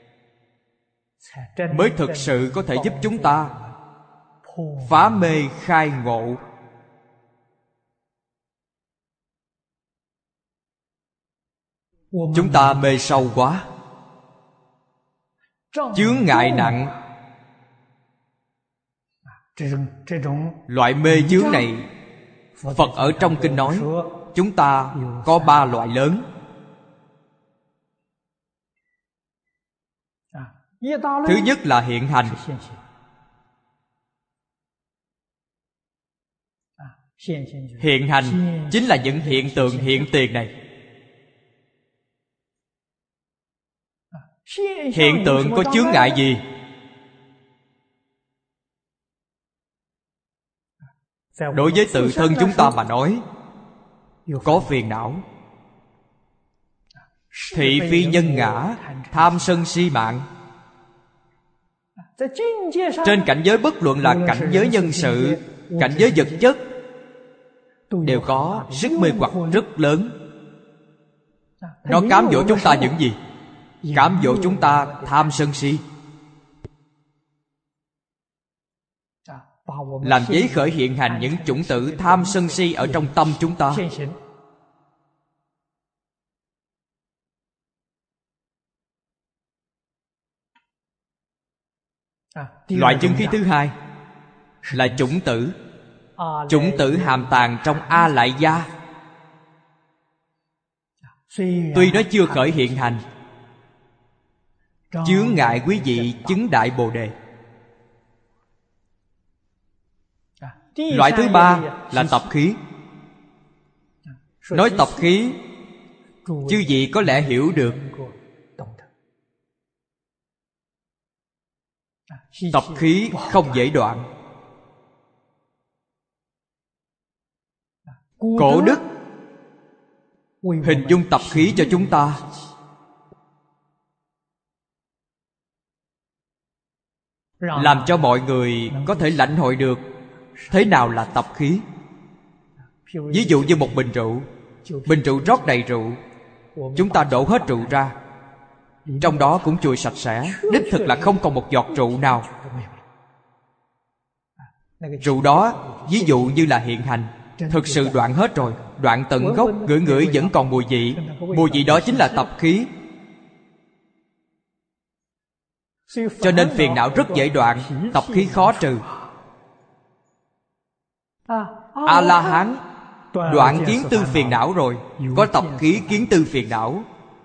mới thực sự có thể giúp chúng ta phá mê khai ngộ. Chúng ta mê sâu quá, chướng ngại nặng. Loại mê chướng này, Phật ở trong kinh nói chúng ta có ba loại lớn. Thứ nhất là hiện hành. Hiện hành chính là những hiện tượng hiện tiền này. Hiện tượng có chướng ngại gì? Đối với tự thân chúng ta mà nói, có phiền não. Thị phi nhân ngã, tham sân si mạng. Trên cảnh giới bất luận là cảnh giới nhân sự, cảnh giới vật chất, đều có sức mê hoặc rất lớn. Nó cám dỗ chúng ta những gì? Cám dỗ chúng ta tham sân si, làm giấy khởi hiện hành những chủng tử tham sân si ở trong tâm chúng ta. Loại chân khí thứ hai là chủng tử. Chủng tử hàm tàng trong A Lại Gia. Tuy nó chưa khởi hiện hành, chướng ngại quý vị chứng Đại Bồ Đề. Loại thứ ba là tập khí. Nói tập khí, chư vị có lẽ hiểu được. Tập khí không dễ đoạn. Cổ đức hình dung tập khí cho chúng ta. Làm cho mọi người có thể lãnh hội được thế nào là tập khí. Ví dụ như một bình rượu. Bình rượu rót đầy rượu, chúng ta đổ hết rượu ra, trong đó cũng chùi sạch sẽ, đích thực là không còn một giọt rượu nào. Rượu đó ví dụ như là hiện hành, thực sự đoạn hết rồi, đoạn tận gốc, ngửi ngửi vẫn còn mùi vị. Mùi vị đó chính là tập khí. Cho nên phiền não rất dễ đoạn, tập khí khó trừ. A-la-hán đoạn kiến tư phiền não rồi, có tập khí kiến tư phiền não.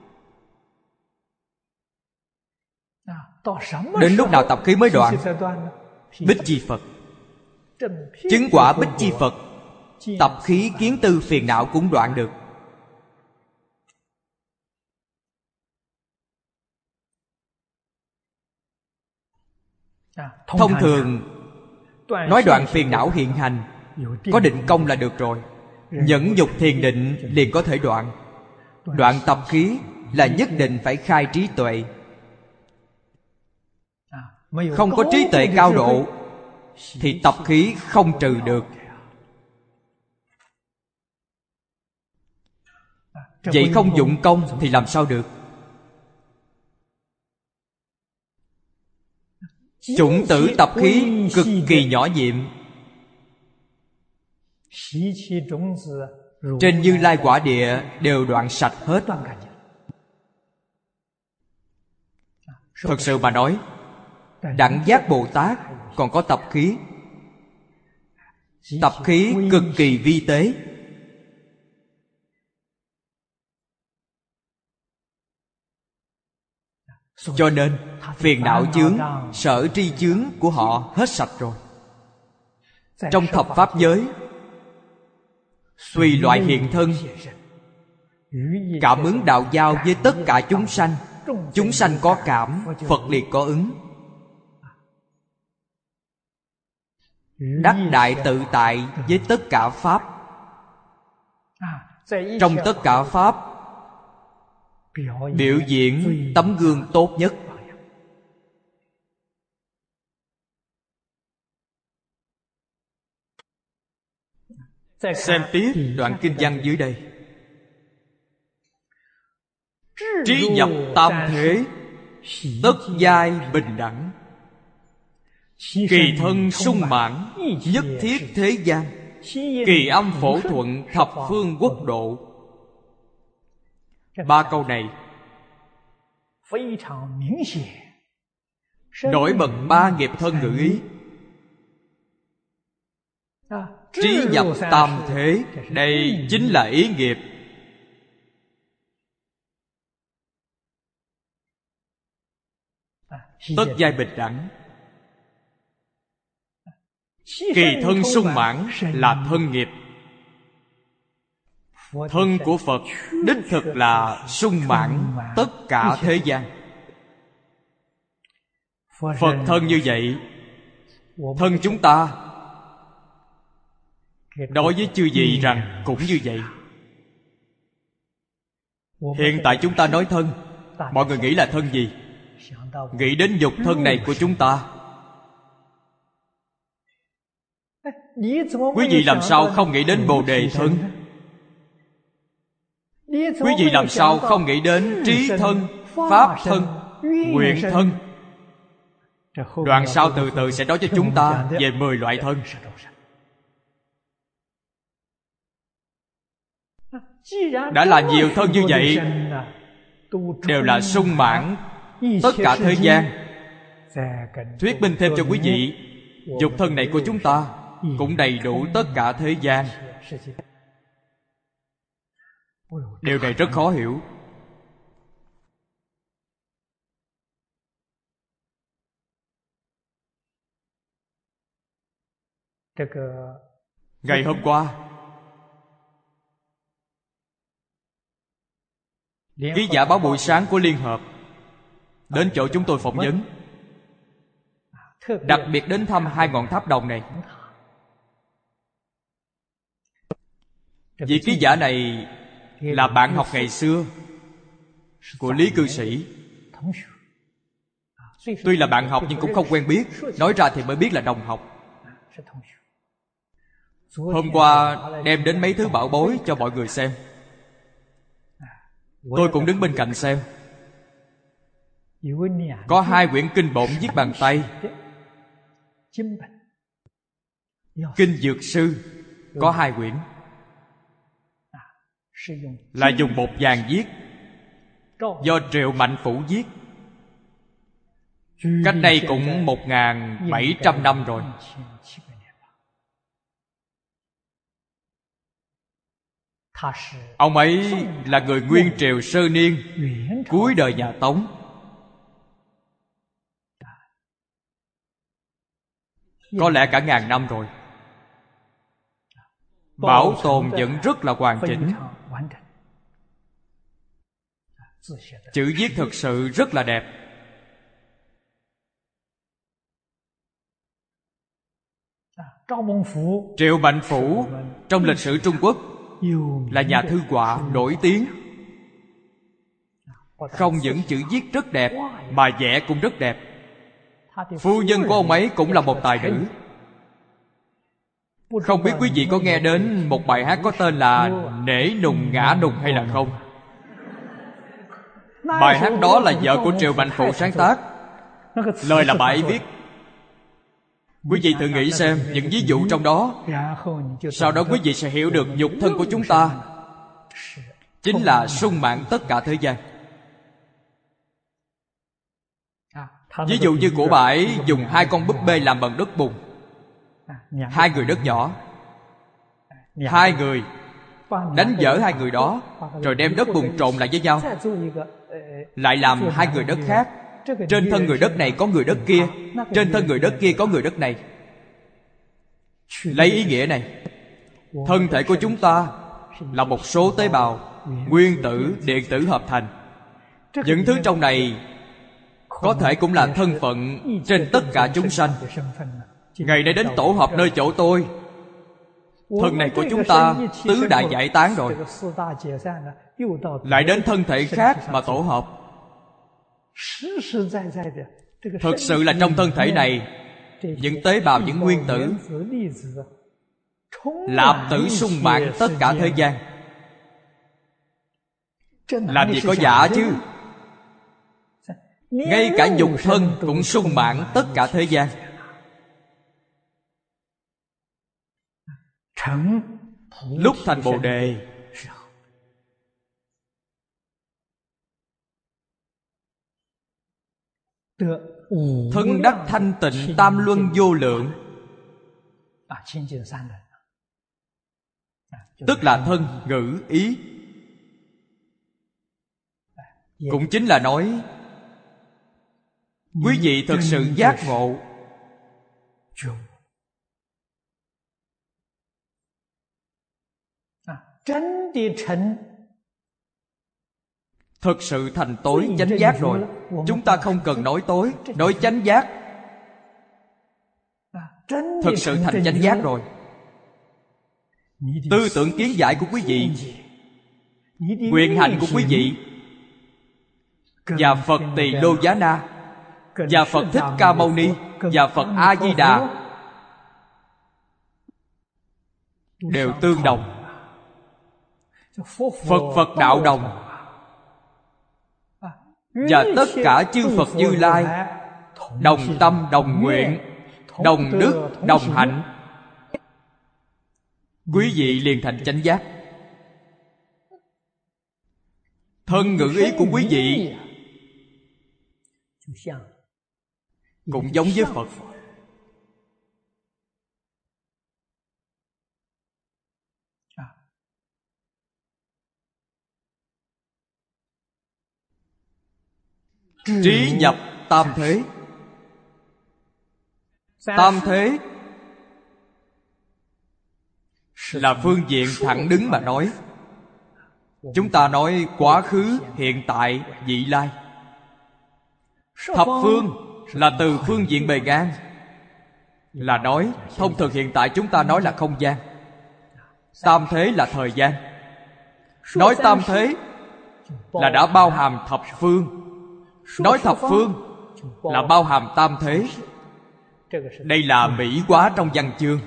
Đến lúc nào tập khí mới đoạn? Bích Chi Phật. Chứng quả Bích Chi Phật, tập khí kiến tư phiền não cũng đoạn được. Thông thường nói đoạn phiền não hiện hành, có định công là được rồi. Nhẫn nhục thiền định liền có thể đoạn. Đoạn tập khí là nhất định phải khai trí tuệ. Không có trí tuệ cao độ thì tập khí không trừ được. Vậy không dụng công thì làm sao được? Chủng tử tập khí cực kỳ nhỏ nhiệm, trên Như Lai quả địa đều đoạn sạch hết. Thật sự mà nói, Đẳng Giác Bồ Tát còn có tập khí. Tập khí cực kỳ vi tế. Cho nên phiền não chướng, sở tri chướng của họ hết sạch rồi. Trong thập pháp giới, tùy loại hiện thân, cảm ứng đạo giao với tất cả chúng sanh. Chúng sanh có cảm, Phật liệt có ứng. Đắc đại tự tại với tất cả pháp. Trong tất cả pháp, biểu diễn tấm gương tốt nhất. Xem tiếp đoạn kinh văn dưới đây. Trí nhập tam thế, tất giai bình đẳng. Kỳ thân sung mãn, nhất thiết thế gian. Kỳ âm phổ thuận, thập phương quốc độ. Ba câu này nổi bật ba nghiệp thân ngữ ý. Trí nhập tam thế, đây chính là ý nghiệp. Tất giai bình đẳng. Kỳ thân sung mãn là thân nghiệp. Thân của Phật đích thực là sung mãn tất cả thế gian. Phật thân như vậy, thân chúng ta đối với chư vị rằng cũng như vậy. Hiện tại chúng ta nói thân, mọi người nghĩ là thân gì? Nghĩ đến nhục thân này của chúng ta. Quý vị làm sao không nghĩ đến Bồ Đề thân? Quý vị làm sao không nghĩ đến trí thân, pháp thân, nguyện thân? Đoạn sau từ từ sẽ nói cho chúng ta về mười loại thân. Đã là nhiều thân như vậy, đều là sung mãn tất cả thế gian. Thuyết minh thêm cho quý vị, dục thân này của chúng ta cũng đầy đủ tất cả thế gian. Điều này rất khó hiểu. Ngày hôm qua, ký giả báo buổi sáng của Liên Hợp đến chỗ chúng tôi phỏng vấn, đặc biệt đến thăm hai ngọn tháp đồng này. Vị ký giả này là bạn học ngày xưa của Lý cư sĩ. Tuy là bạn học nhưng cũng không quen biết, nói ra thì mới biết là đồng học. Hôm qua đem đến mấy thứ bảo bối cho mọi người xem. Tôi cũng đứng bên cạnh xem. Có hai quyển kinh bổn viết bằng tay. Kinh Dược Sư có hai quyển, là dùng bột vàng viết, do Triệu Mạnh Phủ viết. Cách đây cũng một nghìn bảy trăm năm rồi. Ông ấy là người Nguyên Triều sơ niên, cuối đời nhà Tống. Có lẽ cả ngàn năm rồi. Bảo tồn vẫn rất là hoàn chỉnh. Chữ viết thực sự rất là đẹp. Triệu Mạnh Phủ trong lịch sử Trung Quốc là nhà thư họa nổi tiếng. Không những chữ viết rất đẹp mà vẽ cũng rất đẹp. Phu nhân của ông ấy cũng là một tài nữ. Không biết quý vị có nghe đến một bài hát có tên là Nể Nùng Ngã Nùng hay là không? Bài hát đó là vợ của Triệu Mạnh Phụ sáng tác. Lời là bà ấy viết. Quý vị thử nghĩ xem những ví dụ trong đó. Sau đó quý vị sẽ hiểu được nhục thân của chúng ta chính là sung mãn tất cả thế gian. Ví dụ như của bà ấy dùng hai con búp bê làm bằng đất bùn. Hai người đất nhỏ, hai người đánh vỡ hai người đó, rồi đem đất bùn trộn lại với nhau, lại làm hai người đất khác. Trên thân người đất này có người đất kia, trên thân người đất kia có người đất này. Lấy ý nghĩa này, thân thể của chúng ta là một số tế bào, nguyên tử, điện tử hợp thành. Những thứ trong này có thể cũng là thân phận trên tất cả chúng sanh. Ngày nay đến tổ hợp nơi chỗ tôi, thân này của chúng ta tứ đại giải tán rồi, lại đến thân thể khác mà tổ hợp. Thực sự là trong thân thể này, những tế bào, những nguyên tử lạp tử sung mãn tất cả thế gian. Làm gì có giả chứ. Ngay cả nhục thân cũng sung mãn tất cả thế gian. Lúc thành Bồ Đề, thân đắc thanh tịnh tam luân vô lượng, tức là thân, ngữ, ý. Cũng chính là nói quý vị thực sự giác ngộ, thực sự thành tối chánh giác rồi. Chúng ta không cần nói tối, nói chánh giác. Thực sự thành chánh giác rồi. Tư tưởng kiến giải của quý vị, nguyện hạnh của quý vị và Phật Tỳ Lô Giá Na và Phật Thích Ca Mâu Ni và Phật A Di Đà đều tương đồng. Phật Phật đạo đồng, và tất cả chư Phật Như Lai đồng tâm đồng nguyện, đồng đức đồng hạnh. Quý vị liền thành chánh giác. Thân ngữ ý của quý vị cũng giống với Phật. Trí nhập tam thế. Tam thế là phương diện thẳng đứng mà nói. Chúng ta nói quá khứ, hiện tại, vị lai. Thập phương là từ phương diện bề ngang, là nói thông thường hiện tại chúng ta nói là không gian. Tam thế là thời gian. Nói tam thế là đã bao hàm thập phương. Nói thập phương là bao hàm tam thế. Đây là mỹ hóa trong văn chương.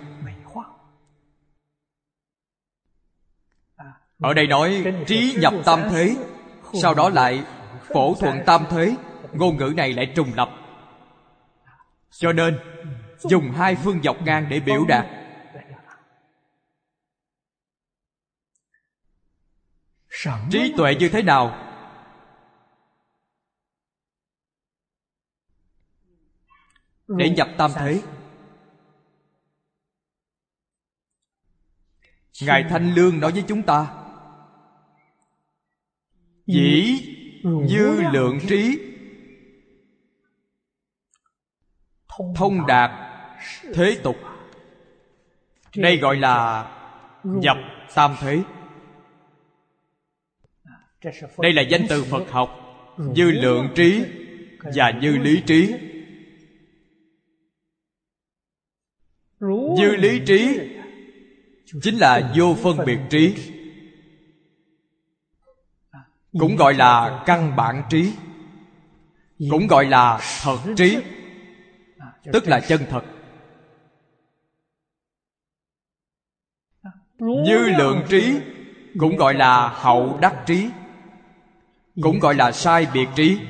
Ở đây nói trí nhập tam thế, sau đó lại phổ thuận tam thế. Ngôn ngữ này lại trùng lập, cho nên dùng hai phương dọc ngang để biểu đạt. Trí tuệ như thế nào? Để nhập tam thế. Ngài Thanh Lương nói với chúng ta: dĩ dư lượng trí, thông đạt thế tục. Đây gọi là nhập tam thế. Đây là danh từ Phật học. Dư lượng trí và dư lý trí. Dư lý trí chính là vô phân biệt trí, cũng gọi là căn bản trí, cũng gọi là thật trí, tức là chân thật. Dư lượng trí cũng gọi là hậu đắc trí, cũng gọi là sai biệt trí.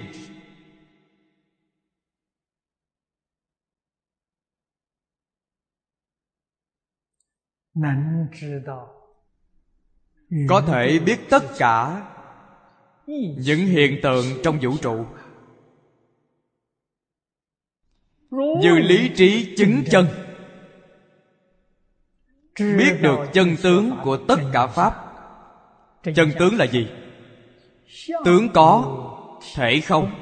Có thể biết tất cả những hiện tượng trong vũ trụ. Dư lý trí chứng chân, biết được chân tướng của tất cả pháp. Chân tướng là gì? Tướng có, thể không.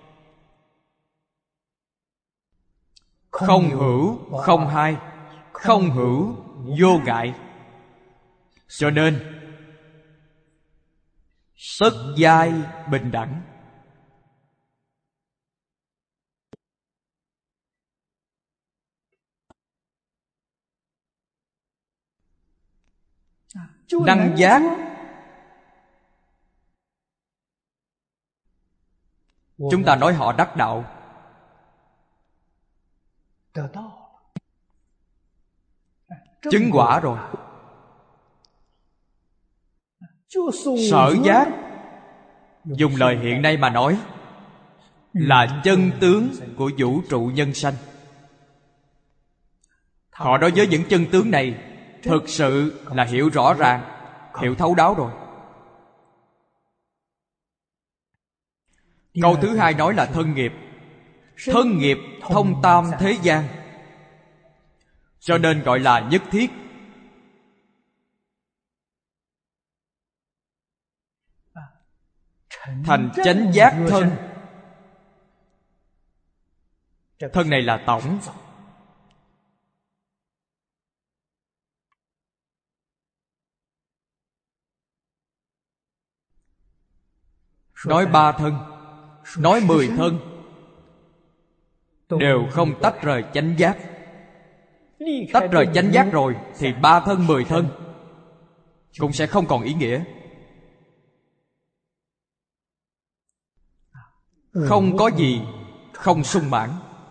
Không hữu, không hai. Không hữu, vô ngại. Cho nên tất giai bình đẳng. Năng giác chúng ta nói họ đắc đạo. Chứng quả rồi. Sở giác, dùng lời hiện nay mà nói, là chân tướng của vũ trụ nhân sanh. Họ đối với những chân tướng này thực sự là hiểu rõ ràng, hiểu thấu đáo rồi. Câu thứ hai nói là thân nghiệp. Thân nghiệp thông tam thế gian, cho nên gọi là nhất thiết. Thành chánh giác thân. Thân này là tổng. nói ba thân, nói mười thân, đều không tách rời chánh giác. Tách rời chánh giác rồi thì ba thân mười thân cũng sẽ không còn ý nghĩa. Không có gì không sung mãn.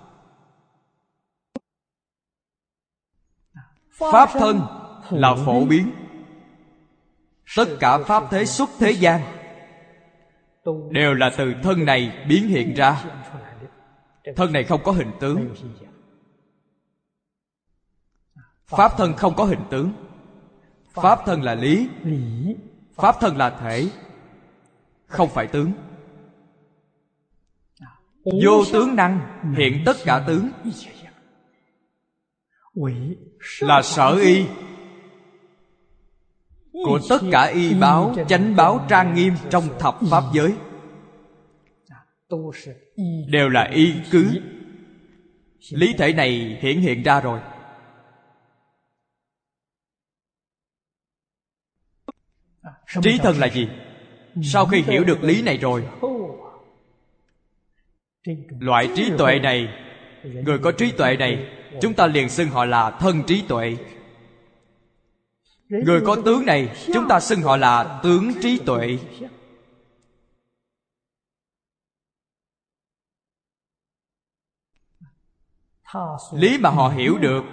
Pháp thân là phổ biến. Tất cả pháp thế xuất thế gian đều là từ thân này biến hiện ra. Thân này không có hình tướng. Pháp thân không có hình tướng. Pháp thân là lý. Pháp thân là thể, không phải tướng. Vô tướng năng hiện tất cả tướng, là sở y của tất cả y báo, chánh báo trang nghiêm trong thập pháp giới, đều là y cứ. Lý thể này hiển hiện ra rồi. Trí thân là gì? Sau khi hiểu được lý này rồi, loại trí tuệ này, người có trí tuệ này, chúng ta liền xưng họ là thân trí tuệ. Người có tướng này, chúng ta xưng họ là tướng trí tuệ. Lý mà họ hiểu được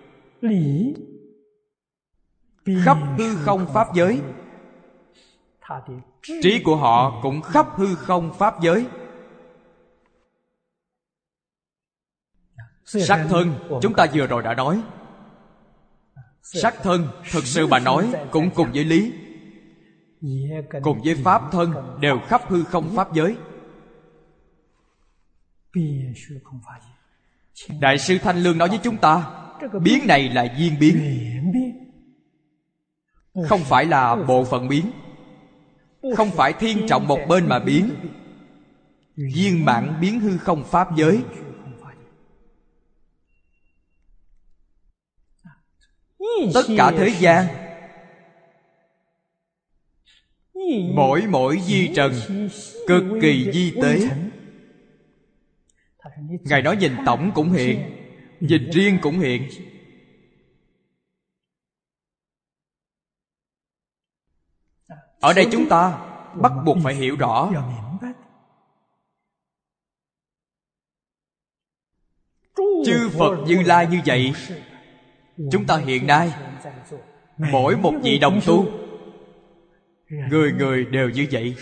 khắp hư không pháp giới, trí của họ cũng khắp hư không pháp giới. Sắc thân chúng ta vừa rồi đã nói. Sắc thân thực sự mà nói cũng cùng với lý, cùng với pháp thân, đều khắp hư không pháp giới. Đại sư Thanh Lương nói với chúng ta, biến này là duyên biến, không phải là bộ phận biến, không phải thiên trọng một bên mà biến. Viên mãn biến hư không pháp giới. Tất cả thế gian, mỗi mỗi di trần cực kỳ di tế. Ngài nói nhìn tổng cũng hiện, nhìn riêng cũng hiện. Ở đây chúng ta bắt buộc phải hiểu rõ. Chư Phật Như Lai như vậy, chúng ta hiện nay mỗi một vị đồng tu, người người đều như vậy.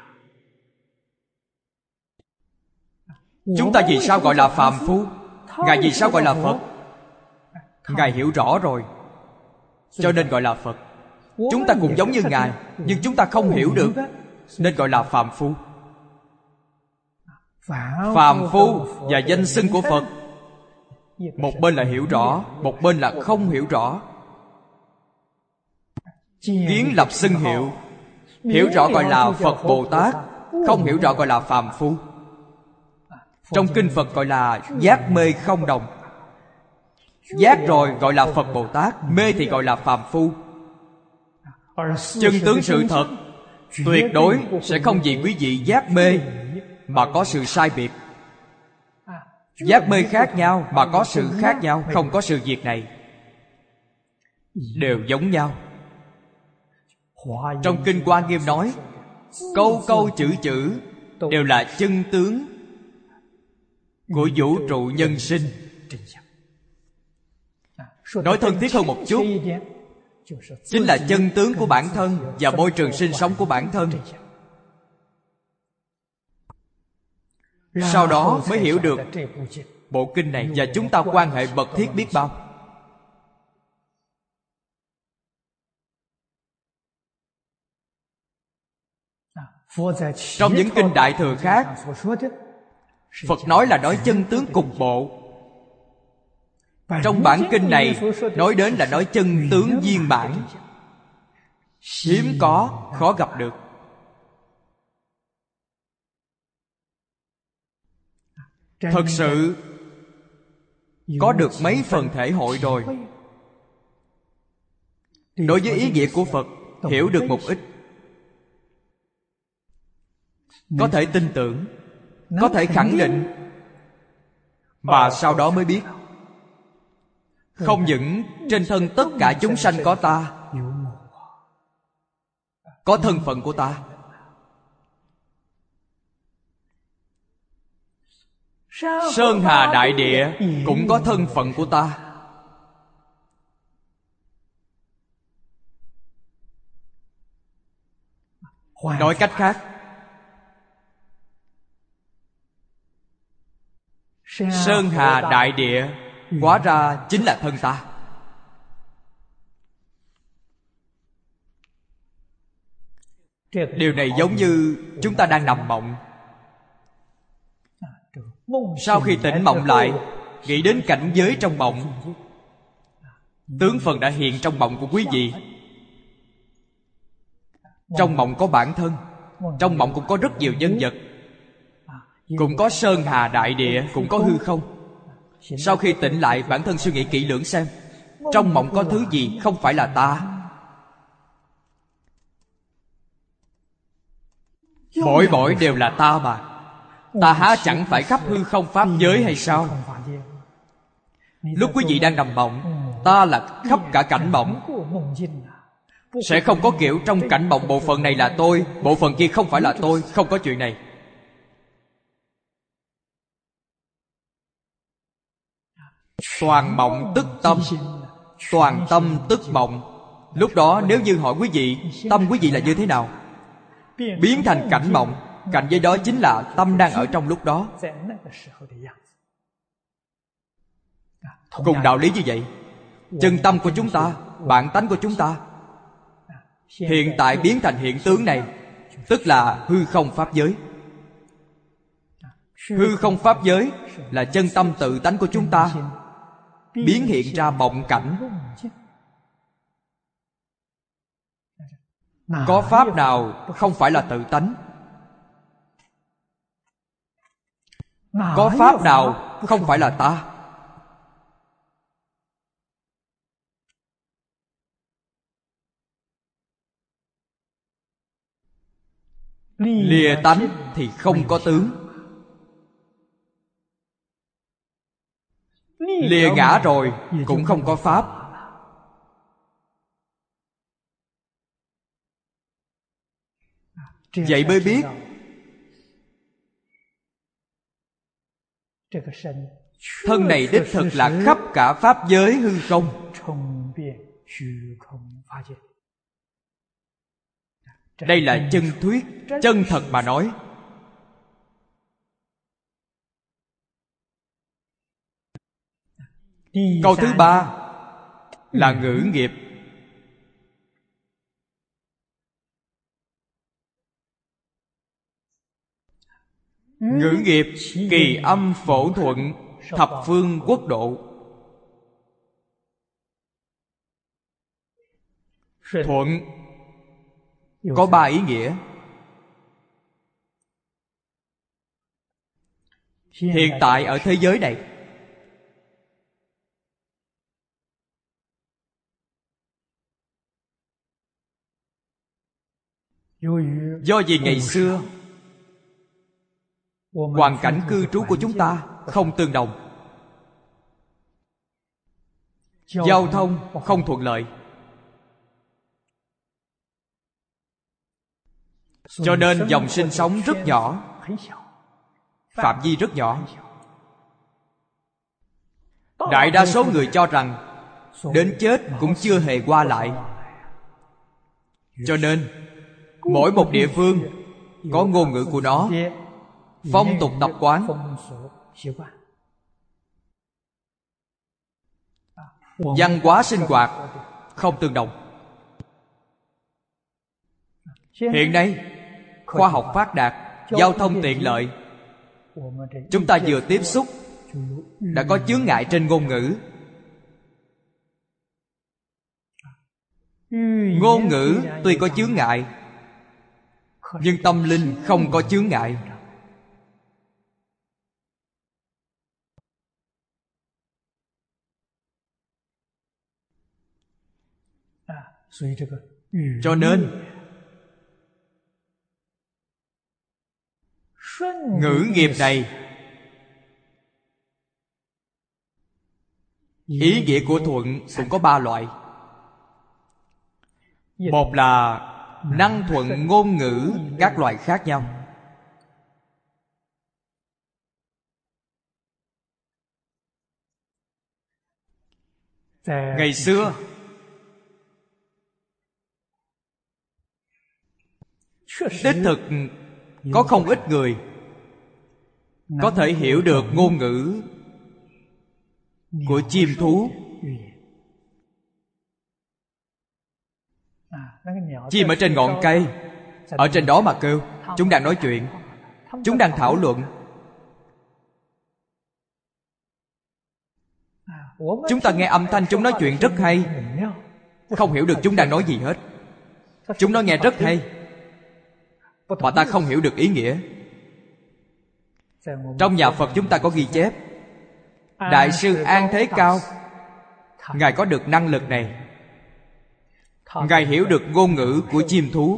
Chúng ta vì sao gọi là phàm phu? Ngài vì sao gọi là Phật? Ngài hiểu rõ rồi, cho nên gọi là Phật. Chúng ta cũng giống như Ngài, nhưng chúng ta không hiểu được, nên gọi là phàm phu. Phàm phu và danh xưng của Phật, một bên là hiểu rõ, một bên là không hiểu rõ. Kiến lập xưng hiệu. Hiểu rõ gọi là Phật Bồ Tát, không hiểu rõ gọi là phàm phu. Trong kinh Phật gọi là giác mê không đồng. Giác rồi gọi là Phật Bồ Tát, mê thì gọi là phàm phu. Chân tướng sự thật tuyệt đối sẽ không vì quý vị giác mê mà có sự sai biệt. Giác mê khác nhau mà có sự khác nhau, không có sự việc này, đều giống nhau. Trong kinh Hoa Nghiêm nói, câu câu chữ chữ đều là chân tướng của vũ trụ nhân sinh. Nói thân thiết hơn một chút, chính là chân tướng của bản thân và môi trường sinh sống của bản thân. Sau đó mới hiểu được bộ kinh này và chúng ta quan hệ mật thiết biết bao. Trong những kinh Đại Thừa khác, Phật nói là nói chân tướng cục bộ. Trong bản kinh này nói đến là nói chân tướng viên mãn, hiếm có, khó gặp được. Thật sự có được mấy phần thể hội rồi. Đối với ý nghĩa của Phật hiểu được một ít. có thể tin tưởng, có thể khẳng định, mà sau đó mới biết không những trên thân tất cả chúng sanh có ta, có thân phận của ta. Sơn hà đại địa cũng có thân phận của ta. Nói cách khác, sơn hà đại địa hóa ra chính là thân ta. Điều này giống như chúng ta đang nằm mộng. Sau khi tỉnh mộng lại, nghĩ đến cảnh giới trong mộng, tướng phần đã hiện trong mộng của quý vị. Trong mộng có bản thân, trong mộng cũng có rất nhiều nhân vật, cũng có sơn hà đại địa, cũng có hư không. Sau khi tỉnh lại, bản thân suy nghĩ kỹ lưỡng xem, trong mộng có thứ gì không phải là ta. Mỗi mỗi đều là ta mà. Ta há chẳng phải khắp hư không pháp giới hay sao? Lúc quý vị đang nằm mộng, ta là khắp cả cảnh mộng. Sẽ không có kiểu trong cảnh mộng bộ phận này là tôi, bộ phận kia không phải là tôi. Không có chuyện này. Toàn mộng tức tâm, toàn tâm tức mộng. Lúc đó nếu như hỏi quý vị, tâm quý vị là như thế nào? Biến thành cảnh mộng. Cảnh giới đó chính là tâm đang ở trong lúc đó. Cùng đạo lý như vậy, chân tâm của chúng ta, bản tánh của chúng ta hiện tại biến thành hiện tướng này, tức là hư không pháp giới. Hư không pháp giới là chân tâm tự tánh của chúng ta biến hiện ra mộng cảnh. Có pháp nào không phải là tự tánh? Có pháp nào không phải là ta? Lìa tánh thì không có tướng. Lìa ngã rồi cũng không có pháp. Vậy mới biết thân này đích thực là khắp cả pháp giới hư không. Đây là chân thuyết, chân thật mà nói. Câu thứ ba là ngữ nghiệp. Ngữ nghiệp kỳ âm phổ thuận thập phương quốc độ. Thuận có ba ý nghĩa. Hiện tại ở thế giới này, do vì ngày xưa hoàn cảnh cư trú của chúng ta không tương đồng, giao thông không thuận lợi, cho nên dòng sinh sống rất nhỏ, phạm vi rất nhỏ. Đại đa số người cho rằng đến chết cũng chưa hề qua lại. Cho nên mỗi một địa phương có ngôn ngữ của nó, phong tục tập quán. Văn hóa sinh hoạt không tương đồng. Hiện nay khoa học phát đạt, giao thông tiện lợi, chúng ta vừa tiếp xúc đã có chướng ngại trên ngôn ngữ. Ngôn ngữ tuy có chướng ngại, nhưng tâm linh không có chướng ngại. Cho nên ngữ nghiệp này, ý nghĩa của thuận cũng có ba loại. Một là năng thuận ngôn ngữ các loại khác nhau. Ngày xưa đích thực có không ít người có thể hiểu được ngôn ngữ của chim thú. Chim ở trên ngọn cây, ở trên đó mà kêu. Chúng đang nói chuyện, chúng đang thảo luận. Chúng ta nghe âm thanh chúng nói chuyện rất hay, không hiểu được chúng đang nói gì hết. Chúng nói nghe rất hay, mà ta không hiểu được ý nghĩa. Trong nhà Phật chúng ta có ghi chép, Đại sư An Thế Cao, Ngài có được năng lực này. Ngài hiểu được ngôn ngữ của chim thú.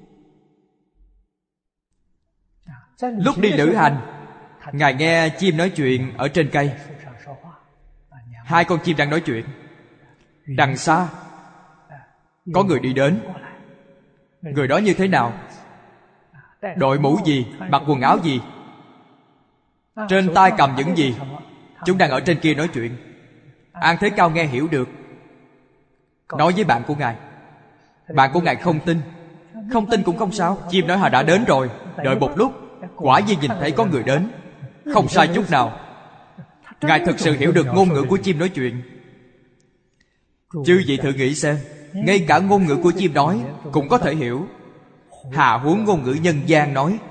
Lúc đi lữ hành, Ngài nghe chim nói chuyện ở trên cây. Hai con chim đang nói chuyện. Đằng xa có người đi đến. Người đó như thế nào? Đội mũ gì? Mặc quần áo gì? Trên tay cầm những gì? Chúng đang ở trên kia nói chuyện. An Thế Cao nghe hiểu được, nói với bạn của Ngài. Bạn của Ngài không tin. Không tin cũng không sao. Chim nói họ đã đến rồi. Đợi một lúc, quả nhiên nhìn thấy có người đến. Không sai chút nào. Ngài thực sự hiểu được ngôn ngữ của chim nói chuyện. Chư vị thử nghĩ xem, ngay cả ngôn ngữ của chim nói cũng có thể hiểu, hà huống ngôn ngữ nhân gian nói.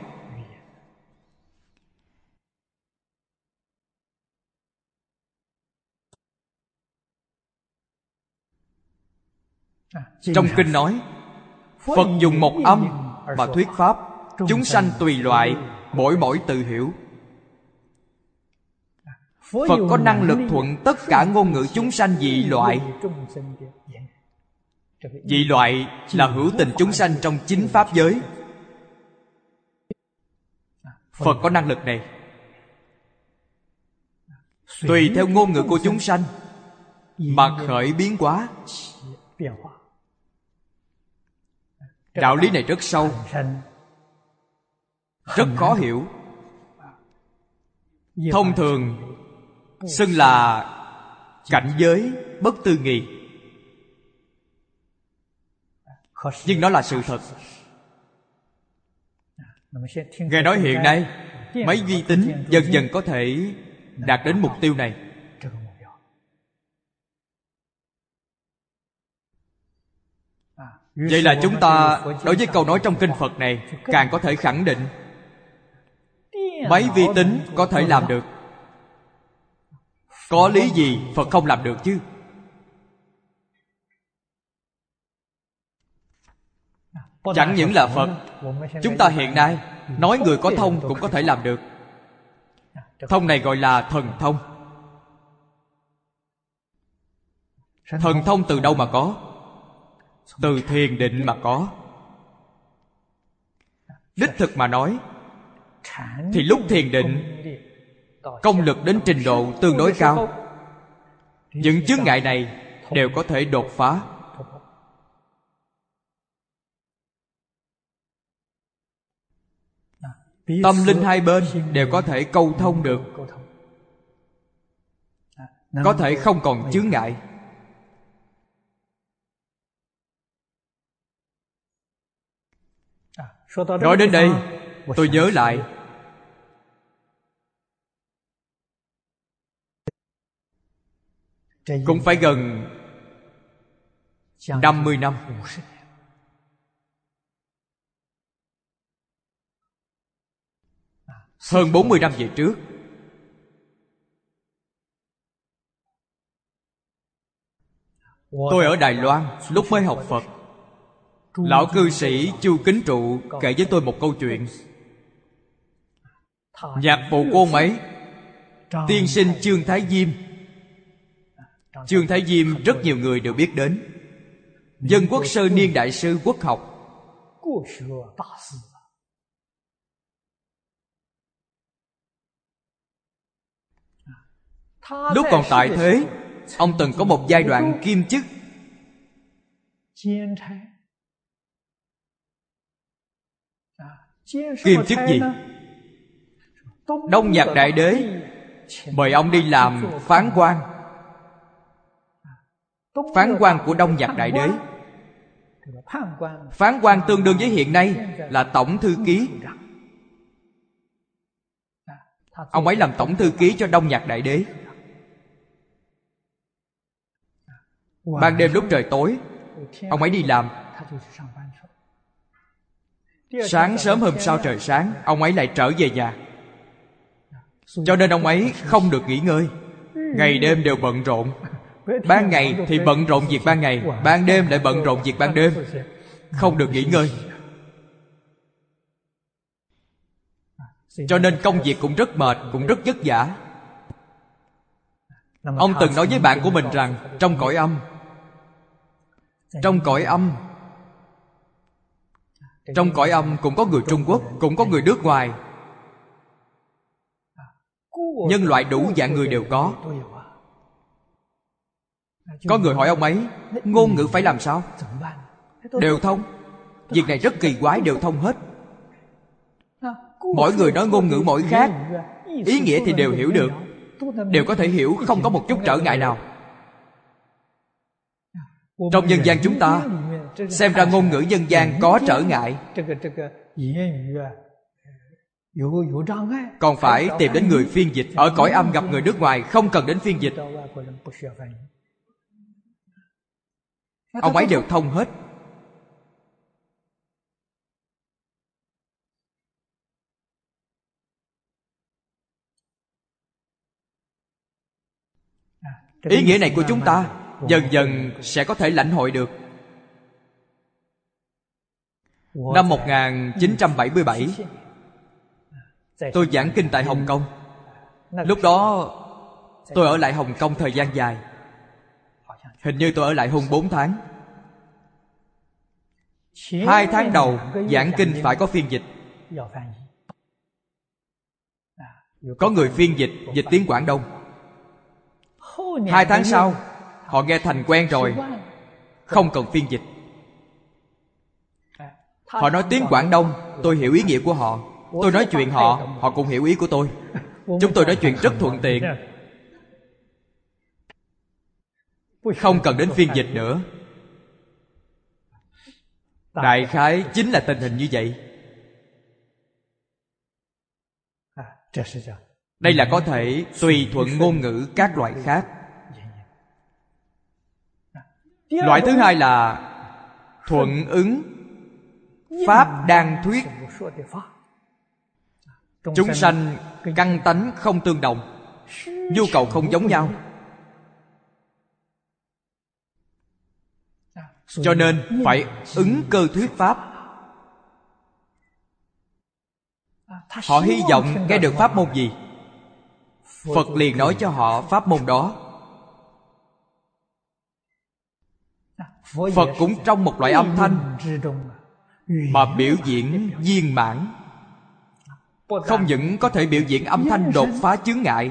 Trong kinh nói, Phật dùng một âm mà thuyết pháp, chúng sanh tùy loại, mỗi mỗi tự hiểu. Phật có năng lực thuận tất cả ngôn ngữ chúng sanh dị loại. Dị loại là hữu tình chúng sanh trong chính pháp giới. Phật có năng lực này. Tùy theo ngôn ngữ của chúng sanh mà khởi biến hóa. Đạo lý này rất sâu, rất khó hiểu. Thông thường xưng là cảnh giới bất tư nghì, nhưng nó là sự thật. Nghe nói hiện nay máy vi tính dần dần có thể đạt đến mục tiêu này. Vậy là chúng ta đối với câu nói trong kinh Phật này càng có thể khẳng định máy vi tính có thể làm được. Có lý gì Phật không làm được chứ? Chẳng những là Phật, chúng ta hiện nay nói người có thông cũng có thể làm được. Thông này gọi là thần thông. Thần thông từ đâu mà có? Từ thiền định mà có. Đích thực mà nói, thì lúc thiền định công lực đến trình độ tương đối cao, những chướng ngại này đều có thể đột phá. Tâm linh hai bên đều có thể câu thông được, có thể không còn chướng ngại. Nói đến đây, tôi nhớ lại cũng phải gần năm mươi năm. Hơn bốn mươi năm về trước, tôi ở Đài Loan lúc mới học Phật. Lão cư sĩ Chu Kính Trụ kể với tôi một câu chuyện. Nhạc phụ của ông ấy, tiên sinh Trương Thái Diêm. Trương Thái Diêm rất nhiều người đều biết đến. Dân quốc sơ niên đại sư quốc học. Lúc còn tại thế, ông từng có một giai đoạn kiêm chức. Kiêm chức gì? Đông Nhạc Đại Đế mời ông đi làm phán quan. Phán quan của Đông Nhạc Đại Đế. Phán quan tương đương với hiện nay là tổng thư ký. Ông ấy làm tổng thư ký cho Đông Nhạc Đại Đế. Ban đêm lúc trời tối, ông ấy đi làm. Sáng sớm hôm sau trời sáng, ông ấy lại trở về nhà. Cho nên ông ấy không được nghỉ ngơi. Ngày đêm đều bận rộn. Ban ngày thì bận rộn việc ban ngày, ban đêm lại bận rộn việc ban đêm. Không được nghỉ ngơi. Cho nên công việc cũng rất mệt, cũng rất vất vả. Ông từng nói với bạn của mình rằng trong cõi âm, Trong cõi âm Trong cõi âm cũng có người Trung Quốc, cũng có người nước ngoài. Nhân loại đủ dạng người đều có. Có người hỏi ông ấy, ngôn ngữ phải làm sao? Đều thông. Việc này rất kỳ quái, đều thông hết. Mỗi người nói ngôn ngữ mỗi khác, ý nghĩa thì đều hiểu được, đều có thể hiểu, không có một chút trở ngại nào. Trong nhân gian chúng ta, xem ra ngôn ngữ nhân gian có trở ngại, còn phải tìm đến người phiên dịch. Ở cõi âm gặp người nước ngoài không cần đến phiên dịch, ông ấy đều thông hết. Ý nghĩa này của chúng ta dần dần sẽ có thể lãnh hội được. Năm một nghìn chín trăm bảy mươi bảy, tôi giảng kinh tại Hồng Kông. Lúc đó tôi ở lại Hồng Kông thời gian dài. Hình như tôi ở lại hơn bốn tháng. Hai tháng đầu giảng kinh phải có phiên dịch. Có người phiên dịch, dịch tiếng Quảng Đông. Hai tháng sau, họ nghe thành quen rồi, không cần phiên dịch. Họ nói tiếng Quảng Đông, tôi hiểu ý nghĩa của họ. Tôi nói chuyện họ, họ cũng hiểu ý của tôi. Chúng tôi nói chuyện rất thuận tiện, không cần đến phiên dịch nữa. Đại khái chính là tình hình như vậy. Đây là có thể tùy thuận ngôn ngữ các loại khác. Loại thứ hai là thuận ứng pháp đang thuyết. Chúng sanh căn tánh không tương đồng, nhu cầu không giống nhau, cho nên phải ứng cơ thuyết pháp. Họ hy vọng nghe được pháp môn gì, Phật liền nói cho họ pháp môn đó. Phật cũng trong một loại âm thanh mà biểu diễn viên mãn. Không những có thể biểu diễn âm thanh đột phá chướng ngại,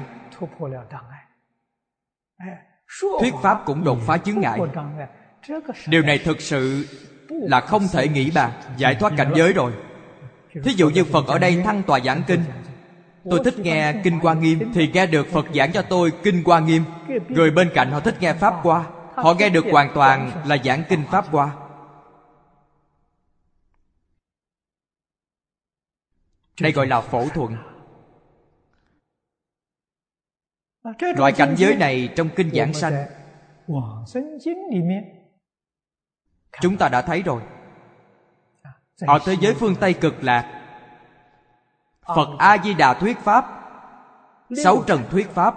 thuyết pháp cũng đột phá chướng ngại. Điều này thực sự là không thể nghĩ bàn, giải thoát cảnh giới rồi. Thí dụ như Phật ở đây thăng tọa giảng kinh, tôi thích nghe Kinh Hoa Nghiêm thì nghe được Phật giảng cho tôi Kinh Hoa Nghiêm. Người bên cạnh họ thích nghe Pháp Hoa, họ nghe được hoàn toàn là giảng Kinh Pháp Hoa. Đây gọi là phổ thuận. Loại cảnh giới này trong Kinh Giảng Sanh chúng ta đã thấy rồi. Ở thế giới phương Tây Cực Lạc, Phật A-di-đà thuyết pháp, sáu trần thuyết pháp.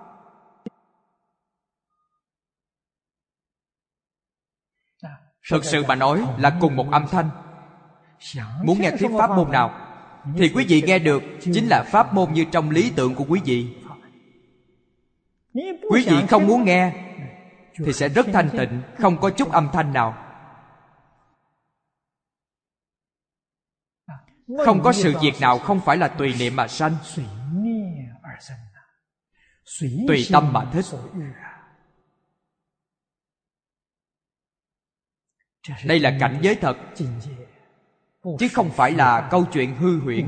Thực sự mà nói là cùng một âm thanh. Muốn nghe thuyết pháp môn nào thì quý vị nghe được chính là pháp môn như trong lý tưởng của quý vị. Quý vị không muốn nghe thì sẽ rất thanh tịnh, không có chút âm thanh nào. Không có sự việc nào không phải là tùy niệm mà sanh. tùy tâm mà thích. Đây là cảnh giới thật, chứ không phải là câu chuyện hư huyễn.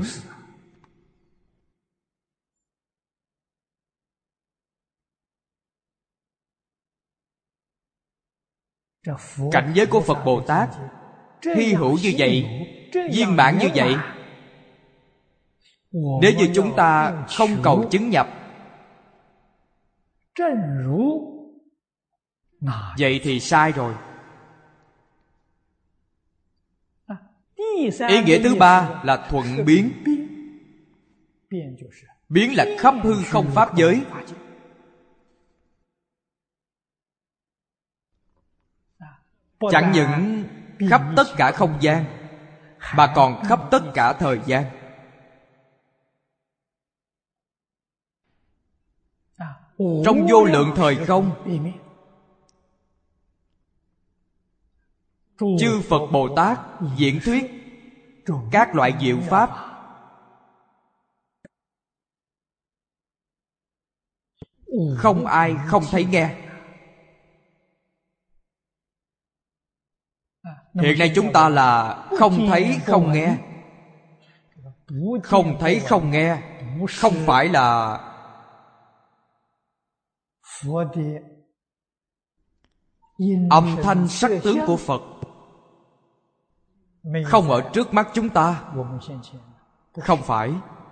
Cảnh giới của Phật Bồ Tát hy hữu như vậy, viên mãn như vậy. Nếu như chúng ta không cầu chứng nhập, vậy thì sai rồi. Ý nghĩa thứ ba là thuận biến. Biến là khắp hư không pháp giới. Chẳng những khắp tất cả không gian, mà còn khắp tất cả thời gian. Trong vô lượng thời không, chư Phật Bồ Tát diễn thuyết các loại diệu pháp, không ai không thấy nghe. Hiện nay chúng ta là không thấy không nghe. Không thấy không nghe không phải là âm thanh sắc tướng của Phật không ở trước mắt chúng ta. Không phải.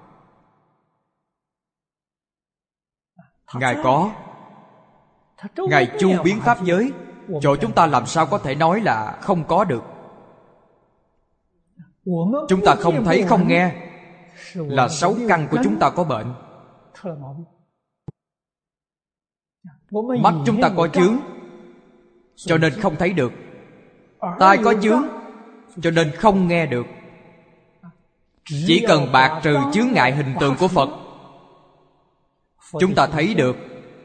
Ngài có. Ngài chu biến pháp giới, chỗ chúng ta làm sao có thể nói là không có được. Chúng ta không thấy không nghe là sáu căn của chúng ta có bệnh. Mắt chúng ta có chướng, cho nên không thấy được. Tai có chướng, cho nên không nghe được. Chỉ cần bạc trừ chướng ngại hình tượng của Phật, chúng ta thấy được.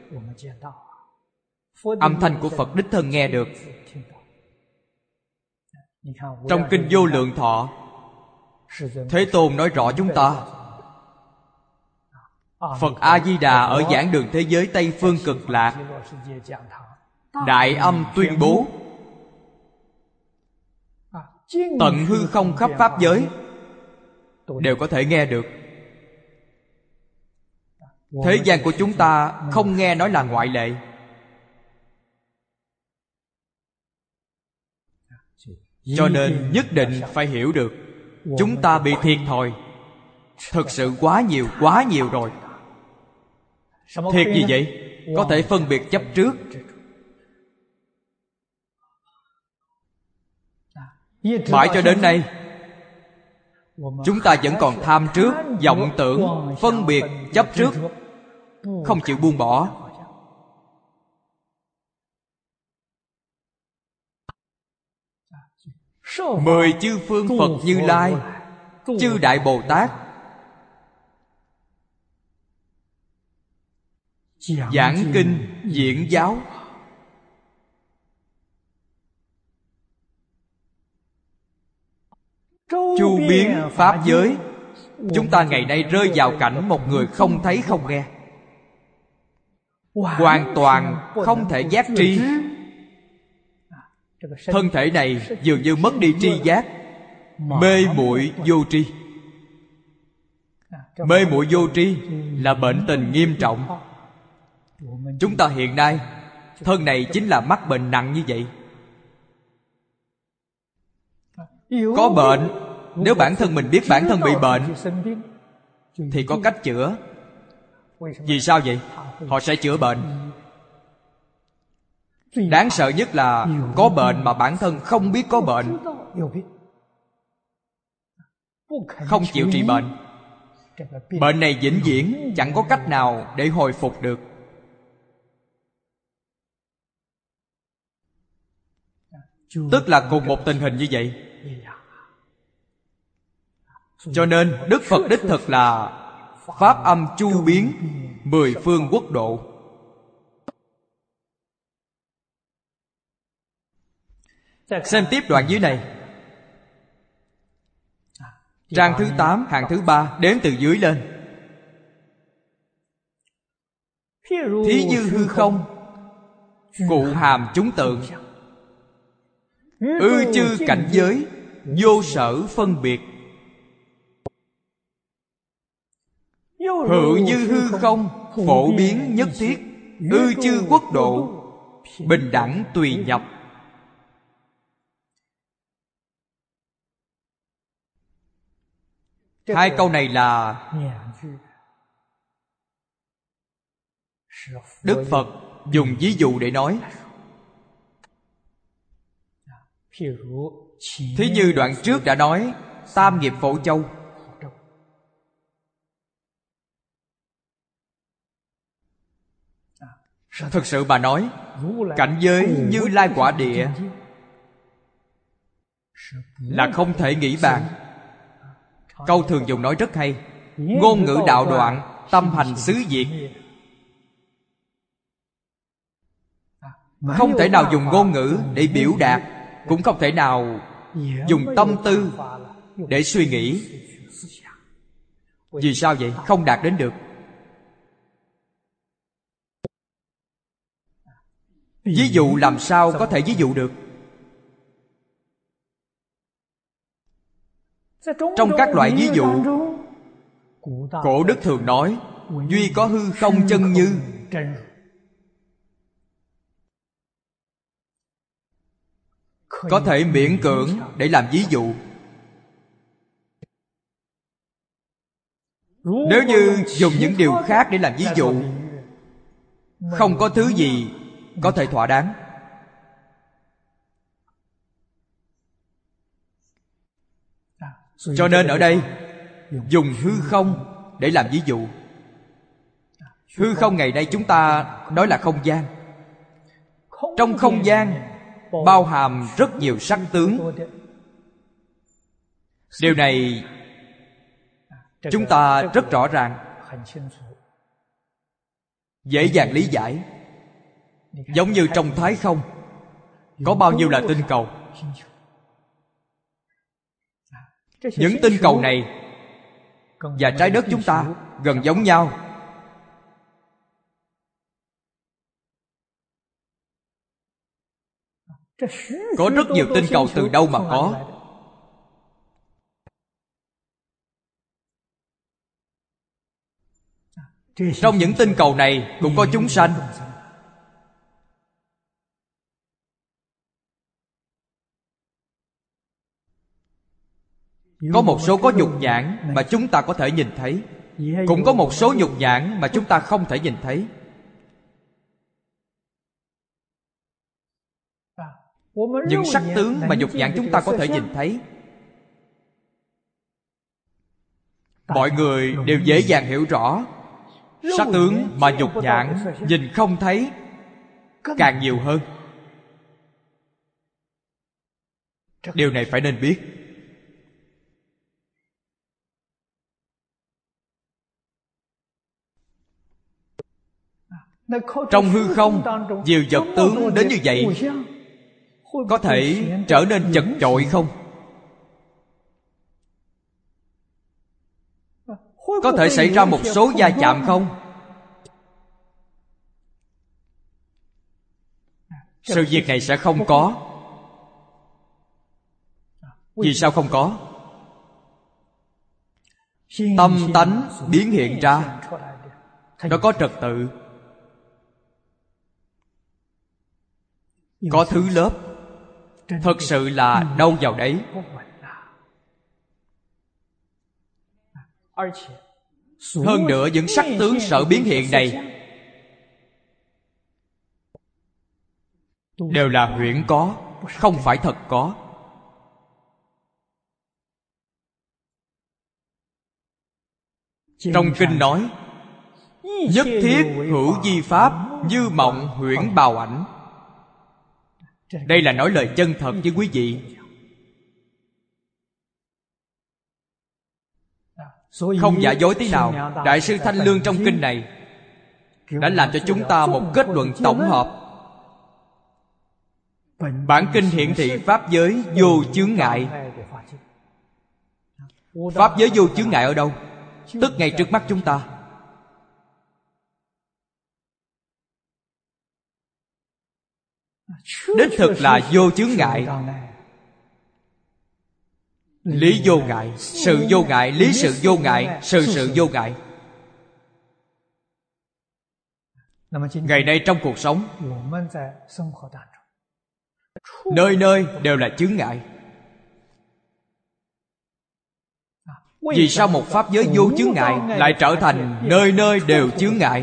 Âm thanh của Phật đích thân nghe được. Trong Kinh Vô Lượng Thọ, Thế Tôn nói rõ chúng ta, Phật A-di-đà ở giảng đường thế giới Tây Phương Cực Lạc, đại âm tuyên bố tận hư không khắp pháp giới đều có thể nghe được. Thế gian của chúng ta không nghe nói là ngoại lệ. Cho nên nhất định phải hiểu được chúng ta bị thiệt thòi thực sự quá nhiều, quá nhiều rồi. Thiệt gì vậy? Có thể phân biệt chấp trước. Mãi cho đến nay, chúng ta vẫn còn tham trước, vọng tưởng, phân biệt, chấp trước, không chịu buông bỏ. Mười chư phương Phật Như Lai, chư Đại Bồ Tát giảng kinh diễn giáo, chu biến pháp giới. Chúng ta ngày nay rơi vào cảnh một người không thấy không nghe, hoàn toàn không thể giác tri. Thân thể này dường như mất đi tri giác, mê muội vô tri. Mê muội vô tri là bệnh tình nghiêm trọng. Chúng ta hiện nay, thân này chính là mắc bệnh nặng như vậy. Có bệnh, nếu bản thân mình biết bản thân bị bệnh thì có cách chữa. Vì sao vậy? Họ sẽ chữa bệnh. Đáng sợ nhất là có bệnh mà bản thân không biết có bệnh, không chịu trị bệnh. Bệnh này vĩnh viễn chẳng có cách nào để hồi phục được. Tức là cùng một tình hình như vậy. Cho nên Đức Phật đích thực là pháp âm chu biến mười phương quốc độ. Xem tiếp đoạn dưới này. Trang thứ tám, hàng thứ ba, đếm từ dưới lên. Thí như hư không, cụ hàm chúng tượng. Ư chư cảnh giới, vô sở phân biệt. Hữu như hư không, phổ biến nhất thiết. Ư chư quốc độ, bình đẳng tùy nhập. Hai câu này là Đức Phật dùng ví dụ để nói. Thí như đoạn trước đã nói tam nghiệp phổ châu. Thực sự mà nói, cảnh giới Như Lai quả địa là không thể nghĩ bàn. Câu thường dùng nói rất hay: ngôn ngữ đạo đoạn, tâm hành xứ diệt. Không thể nào dùng ngôn ngữ để biểu đạt, cũng không thể nào dùng tâm tư để suy nghĩ. Vì sao vậy? Không đạt đến được. Ví dụ làm sao có thể ví dụ được? Trong các loại ví dụ, cổ đức thường nói duy có hư không chân như. Có thể miễn cưỡng để làm ví dụ. Nếu như dùng những điều khác để làm ví dụ, không có thứ gì có thể thỏa đáng. Cho nên ở đây dùng hư không để làm ví dụ. Hư không ngày nay chúng ta nói là không gian. Trong không gian bao hàm rất nhiều sắc tướng. Điều này chúng ta rất rõ ràng, dễ dàng lý giải. Giống như trong thái không có bao nhiêu là tinh cầu. Những tinh cầu này và trái đất chúng ta gần giống nhau. Có rất nhiều tinh cầu từ đâu mà có. Trong những tinh cầu này cũng có chúng sanh. Có một số có nhục nhãn mà chúng ta có thể nhìn thấy, cũng có một số nhục nhãn mà chúng ta không thể nhìn thấy. Những sắc tướng mà nhục nhãn chúng ta có thể nhìn thấy, mọi người đều dễ dàng hiểu rõ. Sắc tướng mà nhục nhãn nhìn không thấy càng nhiều hơn. Điều này phải nên biết. Trong hư không, nhiều vật tướng đến như vậy có thể trở nên chật chội không? Có thể xảy ra một số va chạm không? Sự việc này sẽ không có. Vì sao không có? Tâm tánh biến hiện ra, nó có trật tự, có thứ lớp. Thật sự là đâu vào đấy. Hơn nữa những sắc tướng sở biến hiện này đều là huyễn có, không phải thật có. Trong kinh nói nhất thiết hữu di pháp, như mộng huyễn bào ảnh. Đây là nói lời chân thật với quý vị. Không giả dối tí nào. Đại sư Thanh Lương trong kinh này đã làm cho chúng ta một kết luận tổng hợp. Bản kinh hiển thị pháp giới vô chướng ngại. Pháp giới vô chướng ngại ở đâu? Tức ngay trước mắt chúng ta. đích thực là vô chướng ngại. Lý vô ngại, sự vô ngại, lý sự vô ngại, sự sự vô ngại. Ngày nay trong cuộc sống, nơi nơi đều là chướng ngại. Vì sao một pháp giới vô chướng ngại lại trở thành nơi nơi đều chướng ngại?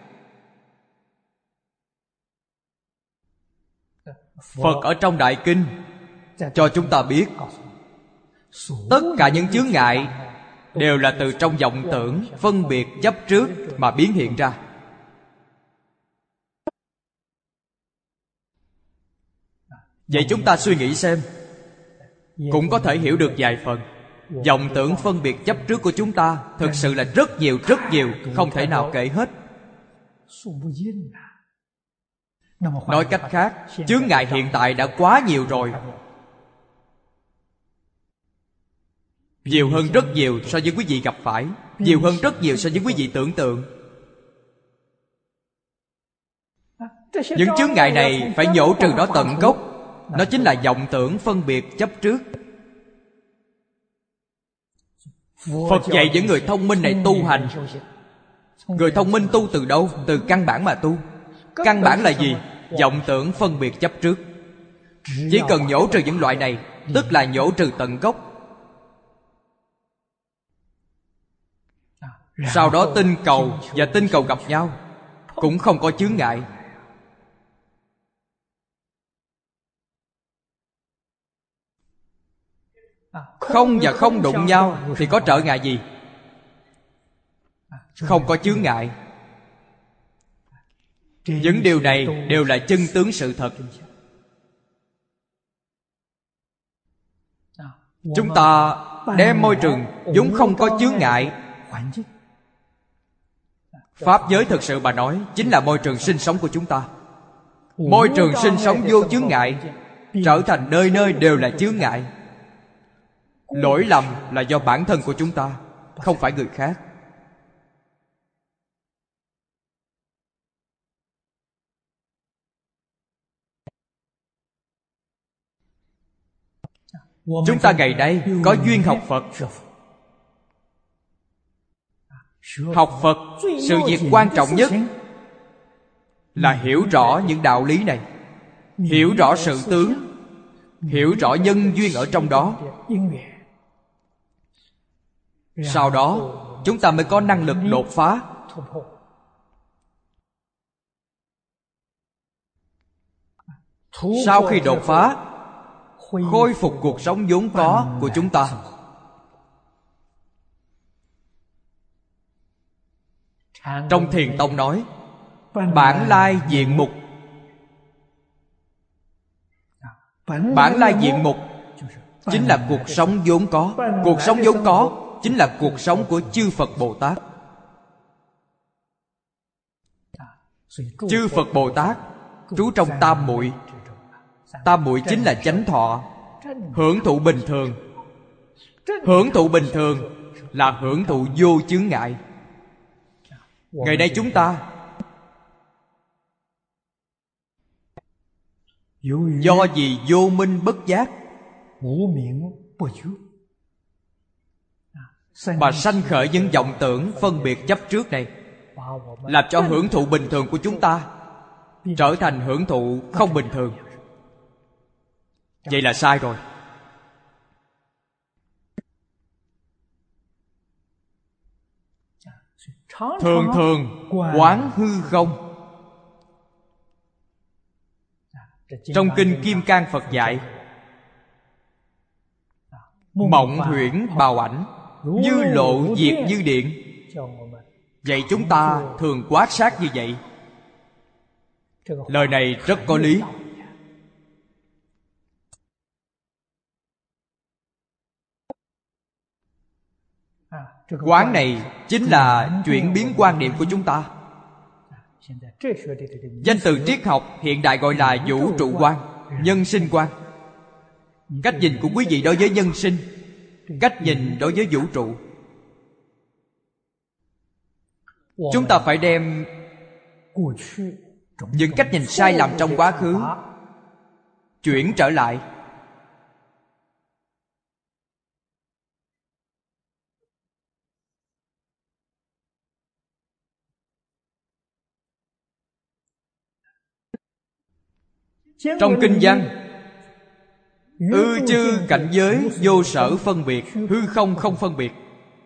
Phật ở trong Đại Kinh cho chúng ta biết, tất cả những chướng ngại đều là từ trong vọng tưởng, phân biệt, chấp trước mà biến hiện ra. Vậy chúng ta suy nghĩ xem, cũng có thể hiểu được vài phần. Vọng tưởng, phân biệt, chấp trước của chúng ta thực sự là rất nhiều, rất nhiều, không thể nào kể hết. Nói cách khác, chướng ngại hiện tại đã quá nhiều rồi, nhiều hơn rất nhiều so với quý vị gặp phải, nhiều hơn rất nhiều so với quý vị tưởng tượng. Những chướng ngại này phải nhổ trừ nó tận gốc. Nó chính là vọng tưởng, phân biệt, chấp trước. Phật dạy những người thông minh này tu hành. Người thông minh tu từ đâu? Từ căn bản mà tu. Căn bản là gì? Vọng tưởng, phân biệt, chấp trước. Chỉ cần nhổ trừ những loại này, tức là nhổ trừ tận gốc. Sau đó tinh cầu và tinh cầu gặp nhau, cũng không có chướng ngại. Không và không đụng nhau thì có trở ngại gì? Không có chướng ngại. Những điều này đều là chân tướng sự thật. Chúng ta đem môi trường vốn không có chướng ngại. Pháp giới thực sự mà nói chính là môi trường sinh sống của chúng ta. Môi trường sinh sống vô chướng ngại trở thành nơi nơi đều là chướng ngại. Lỗi lầm là do bản thân của chúng ta, không phải người khác. Chúng ta ngày nay có duyên học Phật. Học Phật, sự việc quan trọng nhất là hiểu rõ những đạo lý này, hiểu rõ sự tướng, hiểu rõ nhân duyên ở trong đó. Sau đó chúng ta mới có năng lực đột phá. Sau khi đột phá, khôi phục cuộc sống vốn có của chúng ta. Trong Thiền Tông nói, bản lai diện mục. Bản lai diện mục chính là cuộc sống vốn có. Cuộc sống vốn có chính là cuộc sống của chư Phật Bồ Tát. Chư Phật Bồ Tát trú trong tam muội. Tam muội chính là chánh thọ, hưởng thụ bình thường. Hưởng thụ bình thường là hưởng thụ vô chướng ngại. Ngày nay chúng ta do gì vô minh bất giác mà sanh khởi những vọng tưởng phân biệt chấp trước này, làm cho hưởng thụ bình thường của chúng ta trở thành hưởng thụ không bình thường. Vậy là sai rồi. Thường thường quán hư không. Trong Kinh Kim Cang Phật dạy, mộng huyễn bào ảnh, như lộ diệt như điện. Vậy chúng ta thường quát sát như vậy. Lời này rất có lý. Quán này chính là chuyển biến quan niệm của chúng ta. Danh từ triết học hiện đại gọi là vũ trụ quan, nhân sinh quan. Cách nhìn của quý vị đối với nhân sinh, cách nhìn đối với vũ trụ. Chúng ta phải đem những cách nhìn sai lầm trong quá khứ chuyển trở lại. Trong kinh văn, ư chư cảnh giới vô sở phân biệt, hư không không phân biệt.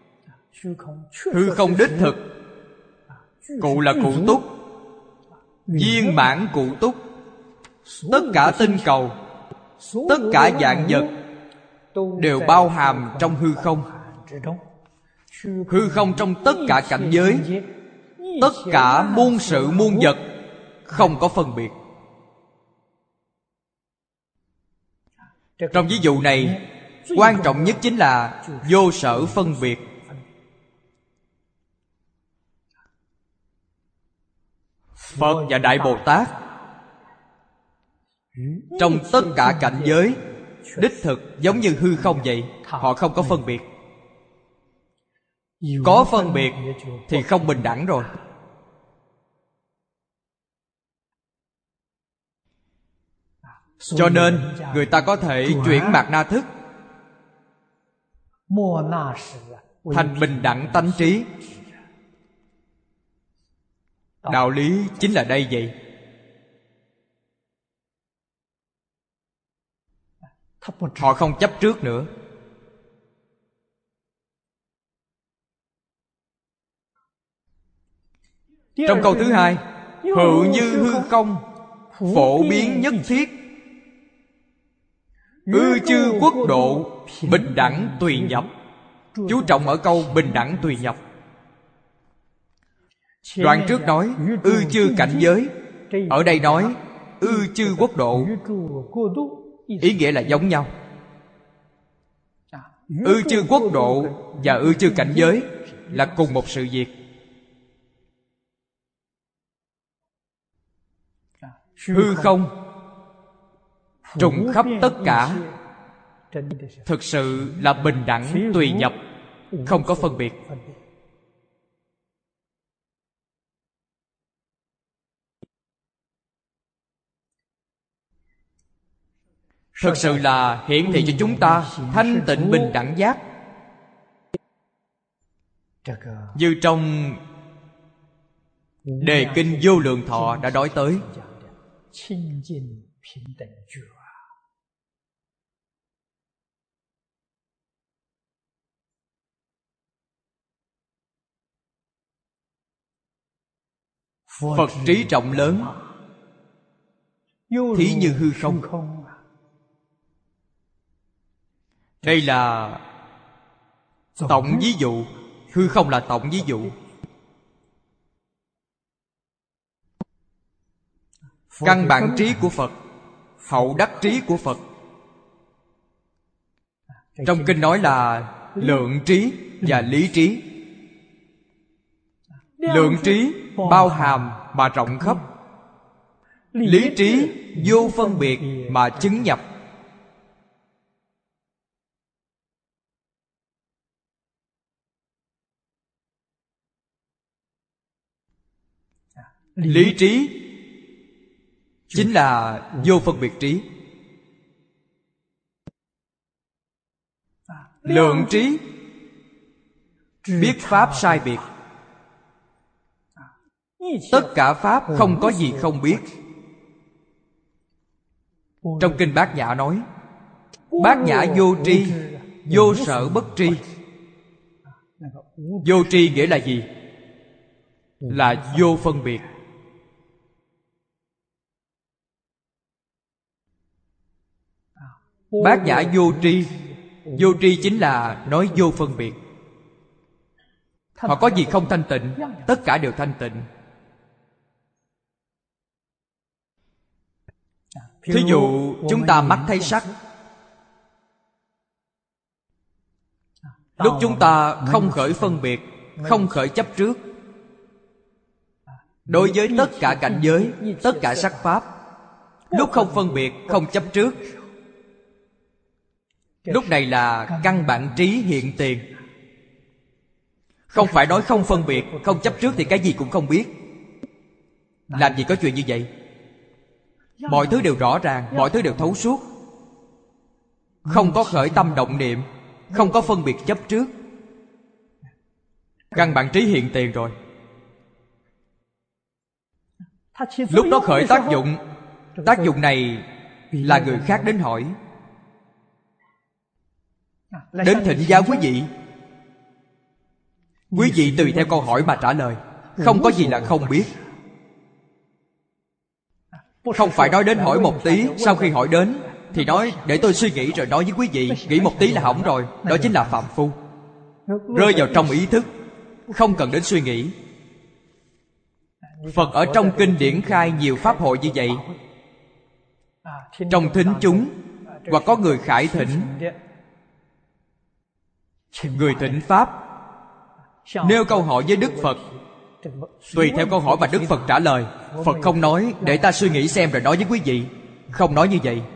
Hư không đích thực, cụ là cụ túc, viên mãn cụ túc. Tất cả tinh cầu, tất cả vạn vật đều bao hàm trong hư không. Hư không trong tất cả cảnh giới, tất cả muôn sự muôn vật, không có phân biệt. Trong ví dụ này, quan trọng nhất chính là vô sở phân biệt. Phật và Đại Bồ Tát trong tất cả cảnh giới đích thực giống như hư không vậy. Họ không có phân biệt. Có phân biệt thì không bình đẳng rồi. Cho nên người ta có thể chuyển mạt na thức thành bình đẳng tánh trí. Đạo lý chính là đây vậy. Họ không chấp trước nữa. Trong câu thứ hai, hữu như hư không, phổ biến nhất thiết, ư chư quốc độ, bình đẳng tùy nhập. Chú trọng ở câu bình đẳng tùy nhập. Đoạn trước nói ư chư cảnh giới, ở đây nói ư chư quốc độ, ý nghĩa là giống nhau. Ư chư quốc độ và ư chư cảnh giới là cùng một sự việc. Hư không trùng khắp tất cả, thực sự là bình đẳng tùy nhập, không có phân biệt. Thực sự là hiển thị cho chúng ta thanh tịnh bình đẳng giác. Như trong Đề Kinh Vô Lượng Thọ đã nói tới. Phật trí rộng lớn, thí như hư không. Đây là tổng ví dụ. Hư không là tổng ví dụ. Căn bản trí của Phật, hậu đắc trí của Phật. Trong kinh nói là lượng trí và lý trí. Lượng trí bao hàm mà rộng khắp, lý trí vô phân biệt mà chứng nhập. Lý trí chính là vô phân biệt trí. Lượng trí biết pháp sai biệt. Tất cả pháp không có gì không biết. Trong kinh Bát Nhã nói, Bát Nhã vô tri, vô sở bất tri. Vô tri nghĩa là gì? Là vô phân biệt. Bát Nhã vô tri. Vô tri chính là nói vô phân biệt. Họ có gì không thanh tịnh? Tất cả đều thanh tịnh. Thí dụ chúng ta mắt thấy sắc, lúc chúng ta không khởi phân biệt, không khởi chấp trước, đối với tất cả cảnh giới, tất cả sắc pháp, lúc không phân biệt, không chấp trước, lúc này là căn bản trí hiện tiền. Không phải nói không phân biệt, không chấp trước thì cái gì cũng không biết. Làm gì có chuyện như vậy? mọi thứ đều rõ ràng, mọi thứ đều thấu suốt, không có khởi tâm động niệm, không có phân biệt chấp trước. Căn bản trí hiện tiền rồi. Lúc đó khởi tác dụng, tác dụng này là người khác đến hỏi, đến thỉnh giáo quý vị. Quý vị tùy theo câu hỏi mà trả lời, không có gì là không biết. Không phải nói đến hỏi một tí, sau khi hỏi đến thì nói để tôi suy nghĩ rồi nói với quý vị. Nghĩ một tí là hỏng rồi. Đó chính là phàm phu, rơi vào trong ý thức, không cần đến suy nghĩ. Phật ở trong kinh điển khai nhiều pháp hội như vậy. Trong thính chúng, hoặc có người khải thỉnh, người thỉnh pháp, nêu câu hỏi với Đức Phật. Tùy theo câu hỏi mà Đức Phật trả lời. Phật không nói để ta suy nghĩ xem rồi nói với quý vị, không nói như vậy.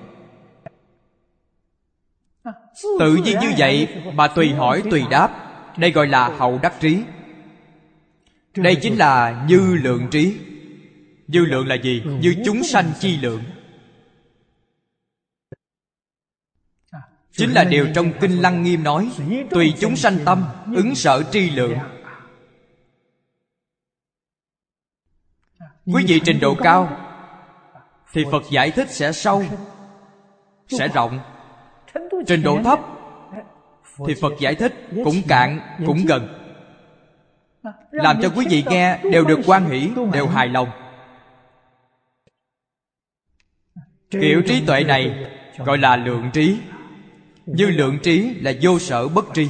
Tự nhiên như vậy mà tùy hỏi tùy đáp. Đây gọi là hậu đắc trí. Đây chính là như lượng trí. Như lượng là gì? Như chúng sanh chi lượng. Chính là điều trong Kinh Lăng Nghiêm nói, tùy chúng sanh tâm, ứng sở tri lượng. Quý vị trình độ cao thì Phật giải thích sẽ sâu, sẽ rộng. Trình độ thấp thì Phật giải thích cũng cạn, cũng gần, làm cho quý vị nghe đều được hoan hỷ, đều hài lòng. Kiểu trí tuệ này gọi là lượng trí. Như lượng trí là vô sở bất tri.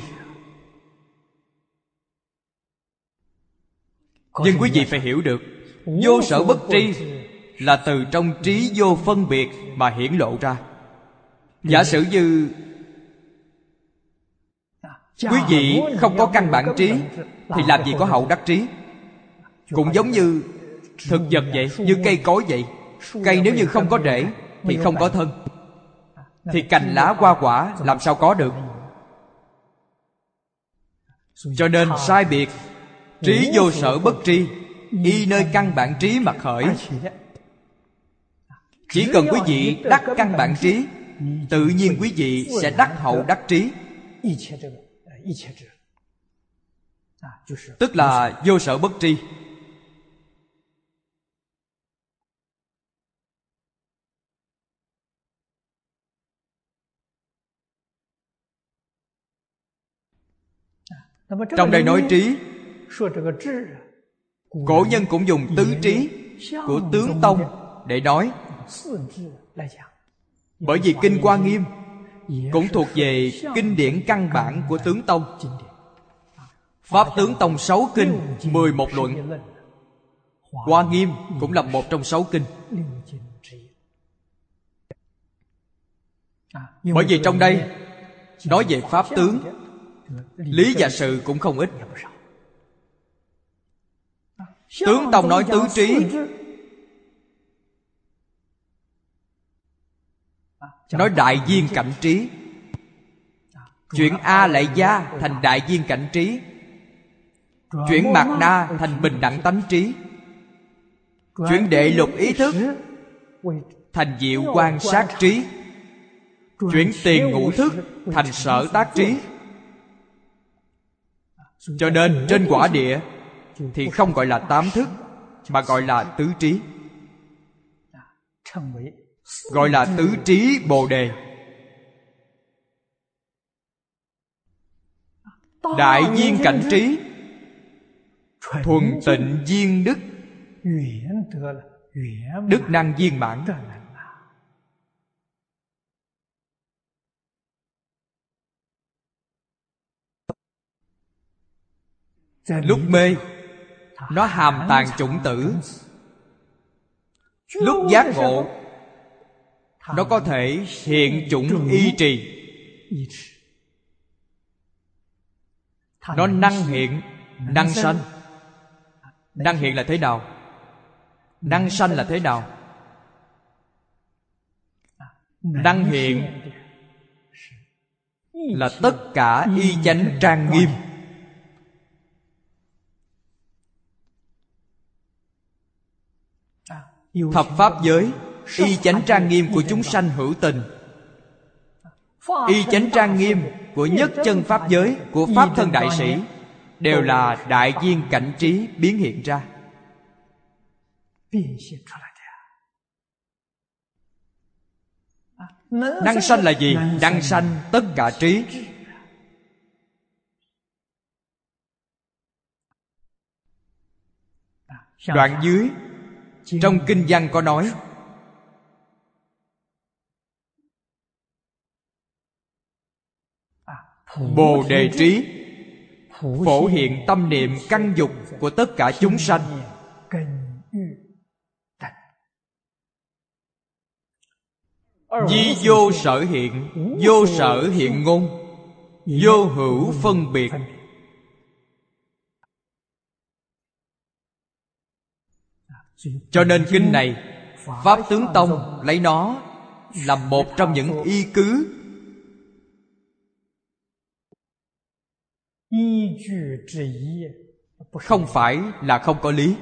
Nhưng quý vị phải hiểu được, vô sở bất tri là từ trong trí vô phân biệt mà hiển lộ ra. Giả sử như quý vị không có căn bản trí thì làm gì có hậu đắc trí. Cũng giống như thực vật vậy, như cây cối vậy. Cây nếu như không có rễ thì không có thân, thì cành lá hoa quả làm sao có được. Cho nên sai biệt, trí vô sở bất tri, y nơi căn bản trí mà khởi. Chỉ cần quý vị đắc căn bản trí, tự nhiên quý vị sẽ đắc hậu đắc trí, tức là vô sở bất tri. Trong đây nói trí, cổ nhân cũng dùng tứ trí của Tướng Tông để nói. Bởi vì Kinh Hoa Nghiêm cũng thuộc về kinh điển căn bản của Tướng Tông. Pháp Tướng Tông sáu kinh, mười một luận. Hoa Nghiêm cũng là một trong sáu kinh. Bởi vì trong đây nói về Pháp tướng, lý và sự cũng không ít. Tướng Tông nói tứ trí, nói đại viên cảnh trí, chuyển A Lại Gia thành đại viên cảnh trí, chuyển Mạt Na thành bình đẳng tánh trí, chuyển đệ lục ý thức thành diệu quan sát trí, chuyển tiền ngũ thức thành sở tác trí. Cho nên trên quả địa thì không gọi là tám thức, mà gọi là tứ trí, gọi là tứ trí Bồ Đề. Đại viên cảnh trí, thuần tịnh viên đức, đức năng viên mãn. Lúc mê, nó hàm tàng chủng tử. Lúc giác ngộ, nó có thể hiện chủng y trì. Nó năng hiện, năng sanh. Năng hiện là thế nào? Năng sanh là thế nào? Năng hiện là tất cả y chánh trang nghiêm. Thập pháp giới y chánh trang nghiêm của chúng sanh hữu tình, y chánh trang nghiêm của nhất chân pháp giới, của pháp thân đại sĩ, đều là đại viên cảnh trí biến hiện ra. Năng sanh là gì? Năng sanh tất cả trí. Đoạn dưới trong kinh văn có nói: Bồ đề trí phổ hiện tâm niệm căn dục của tất cả chúng sanh. Di vô sở hiện, vô sở hiện ngôn, vô hữu phân biệt. Cho nên kinh này Pháp Tướng Tông lấy nó làm một trong những y cứ, không phải là không có lý.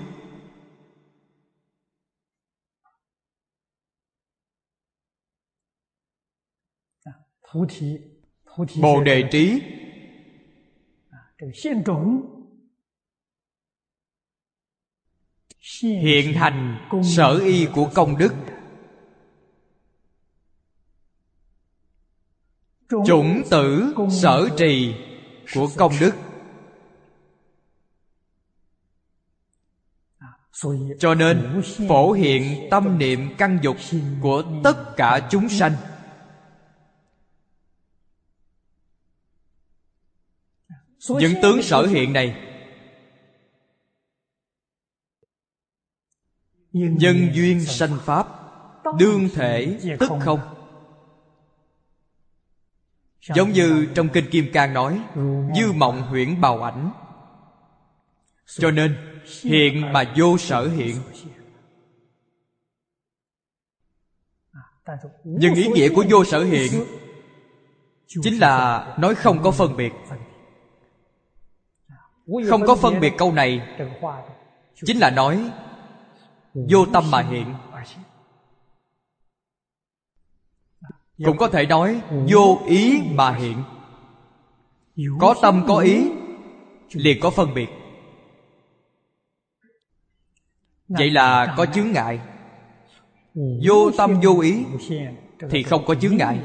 Bồ đề trí hiện thành sở y của công đức, chủng tử sở trì của công đức. Cho nên phổ hiện tâm niệm căn dục của tất cả chúng sanh. Những tướng sở hiện này nhân duyên sanh pháp, đương thể tức không. Giống như trong kinh Kim Cang nói: Như mộng huyễn bào ảnh. Cho nên hiện mà vô sở hiện. Nhưng ý nghĩa của vô sở hiện chính là nói không có phân biệt. Không có phân biệt câu này chính là nói vô tâm mà hiện. Cũng có thể nói vô ý mà hiện. Có tâm có ý liền có phân biệt. Vậy là có chướng ngại. Vô tâm vô ý thì không có chướng ngại.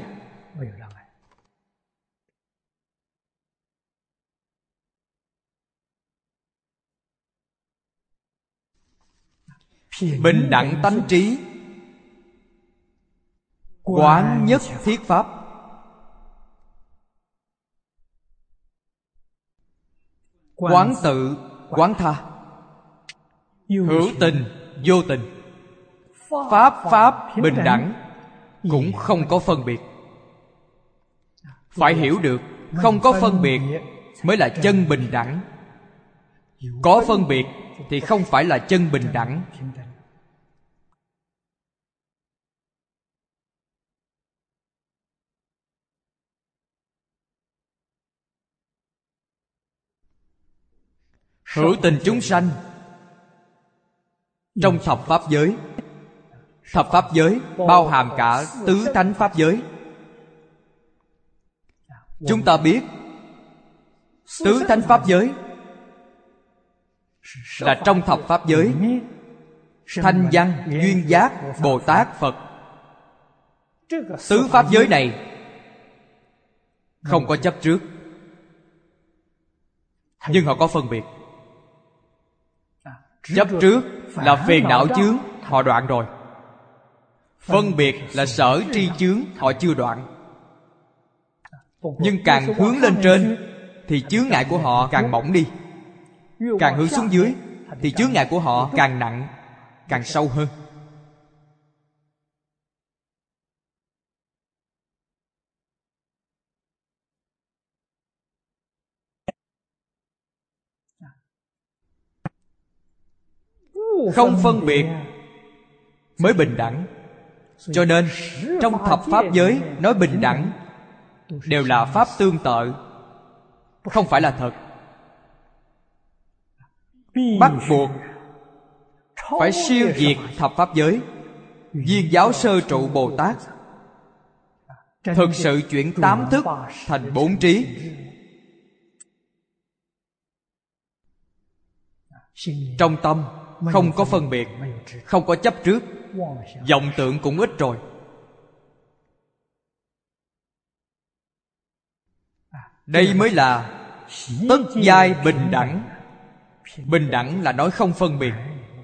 Bình đẳng tánh trí, quán nhất thiết pháp. Quán tự, quán tha, hữu tình, vô tình. Pháp pháp bình đẳng, cũng không có phân biệt. Phải hiểu được không có phân biệt mới là chân bình đẳng. Có phân biệt thì không phải là chân bình đẳng. Hữu tình chúng sanh trong thập pháp giới. Thập pháp giới bao hàm cả tứ thánh pháp giới. Chúng ta biết tứ thánh pháp giới là trong thập pháp giới Thanh Văn, Duyên Giác, Bồ Tát, Phật. Tứ pháp giới này không có chấp trước, nhưng họ có phân biệt. Chấp trước là phiền não chướng, họ đoạn rồi. Phân biệt là sở tri chướng, họ chưa đoạn. Nhưng càng hướng lên trên thì chướng ngại của họ càng mỏng đi. Càng hướng xuống dưới thì chướng ngại của họ càng nặng, càng sâu hơn. Không phân biệt mới bình đẳng. Cho nên trong thập pháp giới nói bình đẳng đều là pháp tương tự, không phải là thật. Bắt buộc phải siêu diệt thập pháp giới, Viên giáo sơ trụ Bồ Tát thực sự chuyển tám thức thành bốn trí. Trong tâm không có phân biệt, không có chấp trước, vọng tưởng cũng ít rồi. Đây mới là tất giai bình đẳng. Bình đẳng là nói không phân biệt.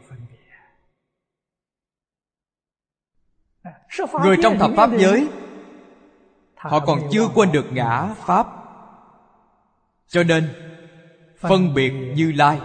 Người trong thập pháp giới, họ còn chưa quên được ngã pháp, cho nên phân biệt Như Lai.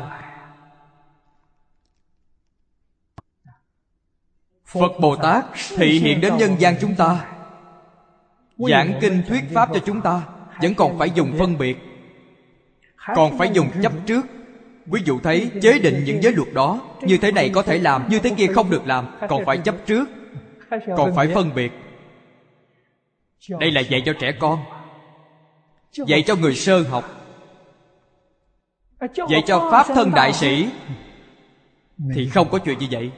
Phật Bồ Tát thị hiện đến nhân gian chúng ta, giảng kinh thuyết pháp cho chúng ta, vẫn còn phải dùng phân biệt, còn phải dùng chấp trước. Quý vị thấy chế định những giới luật đó, như thế này có thể làm, như thế kia không được làm, còn phải chấp trước, còn phải phân biệt. Đây là dạy cho trẻ con, dạy cho người sơ học, dạy cho pháp thân đại sĩ thì không có chuyện như vậy.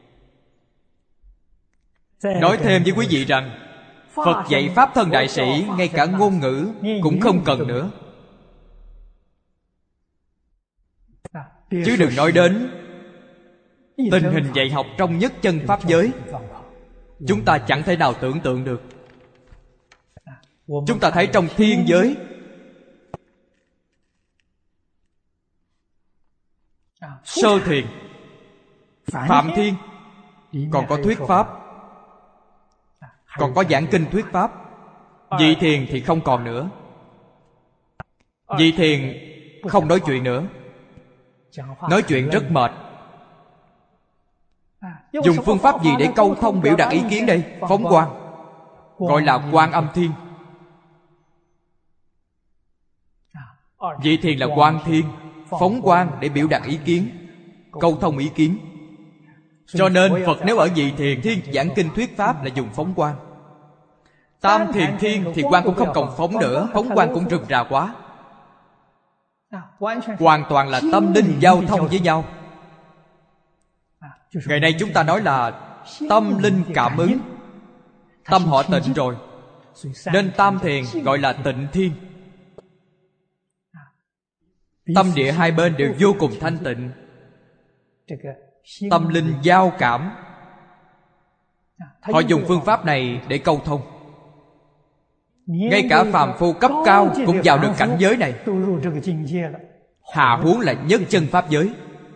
Nói thêm với quý vị rằng Phật dạy pháp thân đại sĩ, ngay cả ngôn ngữ cũng không cần nữa. Chứ đừng nói đến tình hình dạy học trong nhất chân pháp giới, chúng ta chẳng thể nào tưởng tượng được. Chúng ta thấy trong thiên giới, sơ thiền, phạm thiên, còn có thuyết pháp, còn có giảng kinh thuyết pháp. Vị thiền thì không còn nữa. Vị thiền không nói chuyện nữa, nói chuyện rất mệt. Dùng phương pháp gì để câu thông biểu đạt ý kiến đây? Phóng quang, gọi là Quan Âm Thiên. Vị thiền là Quan Thiên, phóng quang để biểu đạt ý kiến, câu thông ý kiến. Cho nên Phật nếu ở vị thiền, thiên giảng kinh thuyết pháp là dùng phóng quang. Tam thiền thiên thì quang cũng không cần phóng nữa, phóng quang cũng rườm rà quá. Hoàn toàn là tâm linh giao thông với nhau. Ngày nay chúng ta nói là tâm linh cảm ứng. Tâm họ tịnh rồi, nên tam thiền gọi là tịnh thiên. Tâm địa hai bên đều vô cùng thanh tịnh, tâm linh giao cảm. Họ dùng phương pháp này để câu thông. Ngay cả phàm phu cấp cao cũng vào được cảnh giới này, hà huống là nhất chân pháp giới.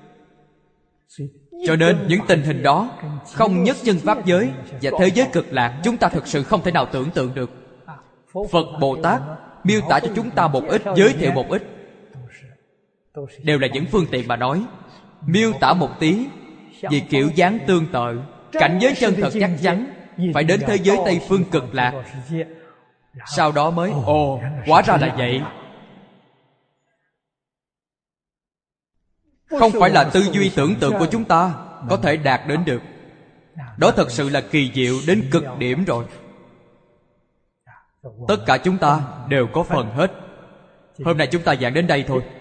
Cho nên những tình hình đó không nhất chân pháp giới và thế giới cực lạc, chúng ta thực sự không thể nào tưởng tượng được. Phật Bồ Tát miêu tả cho chúng ta một ít, giới thiệu một ít, đều là những phương tiện mà nói. Miêu tả một tí vì kiểu dáng tương tự. Cảnh giới chân thật chắc chắn phải đến thế giới Tây Phương cực lạc, sau đó mới ồ, hóa ra là vậy. Không phải là tư duy tưởng tượng của chúng ta có thể đạt đến được. Đó thật sự là kỳ diệu đến cực điểm rồi. Tất cả chúng ta đều có phần hết. Hôm nay chúng ta giảng đến đây thôi.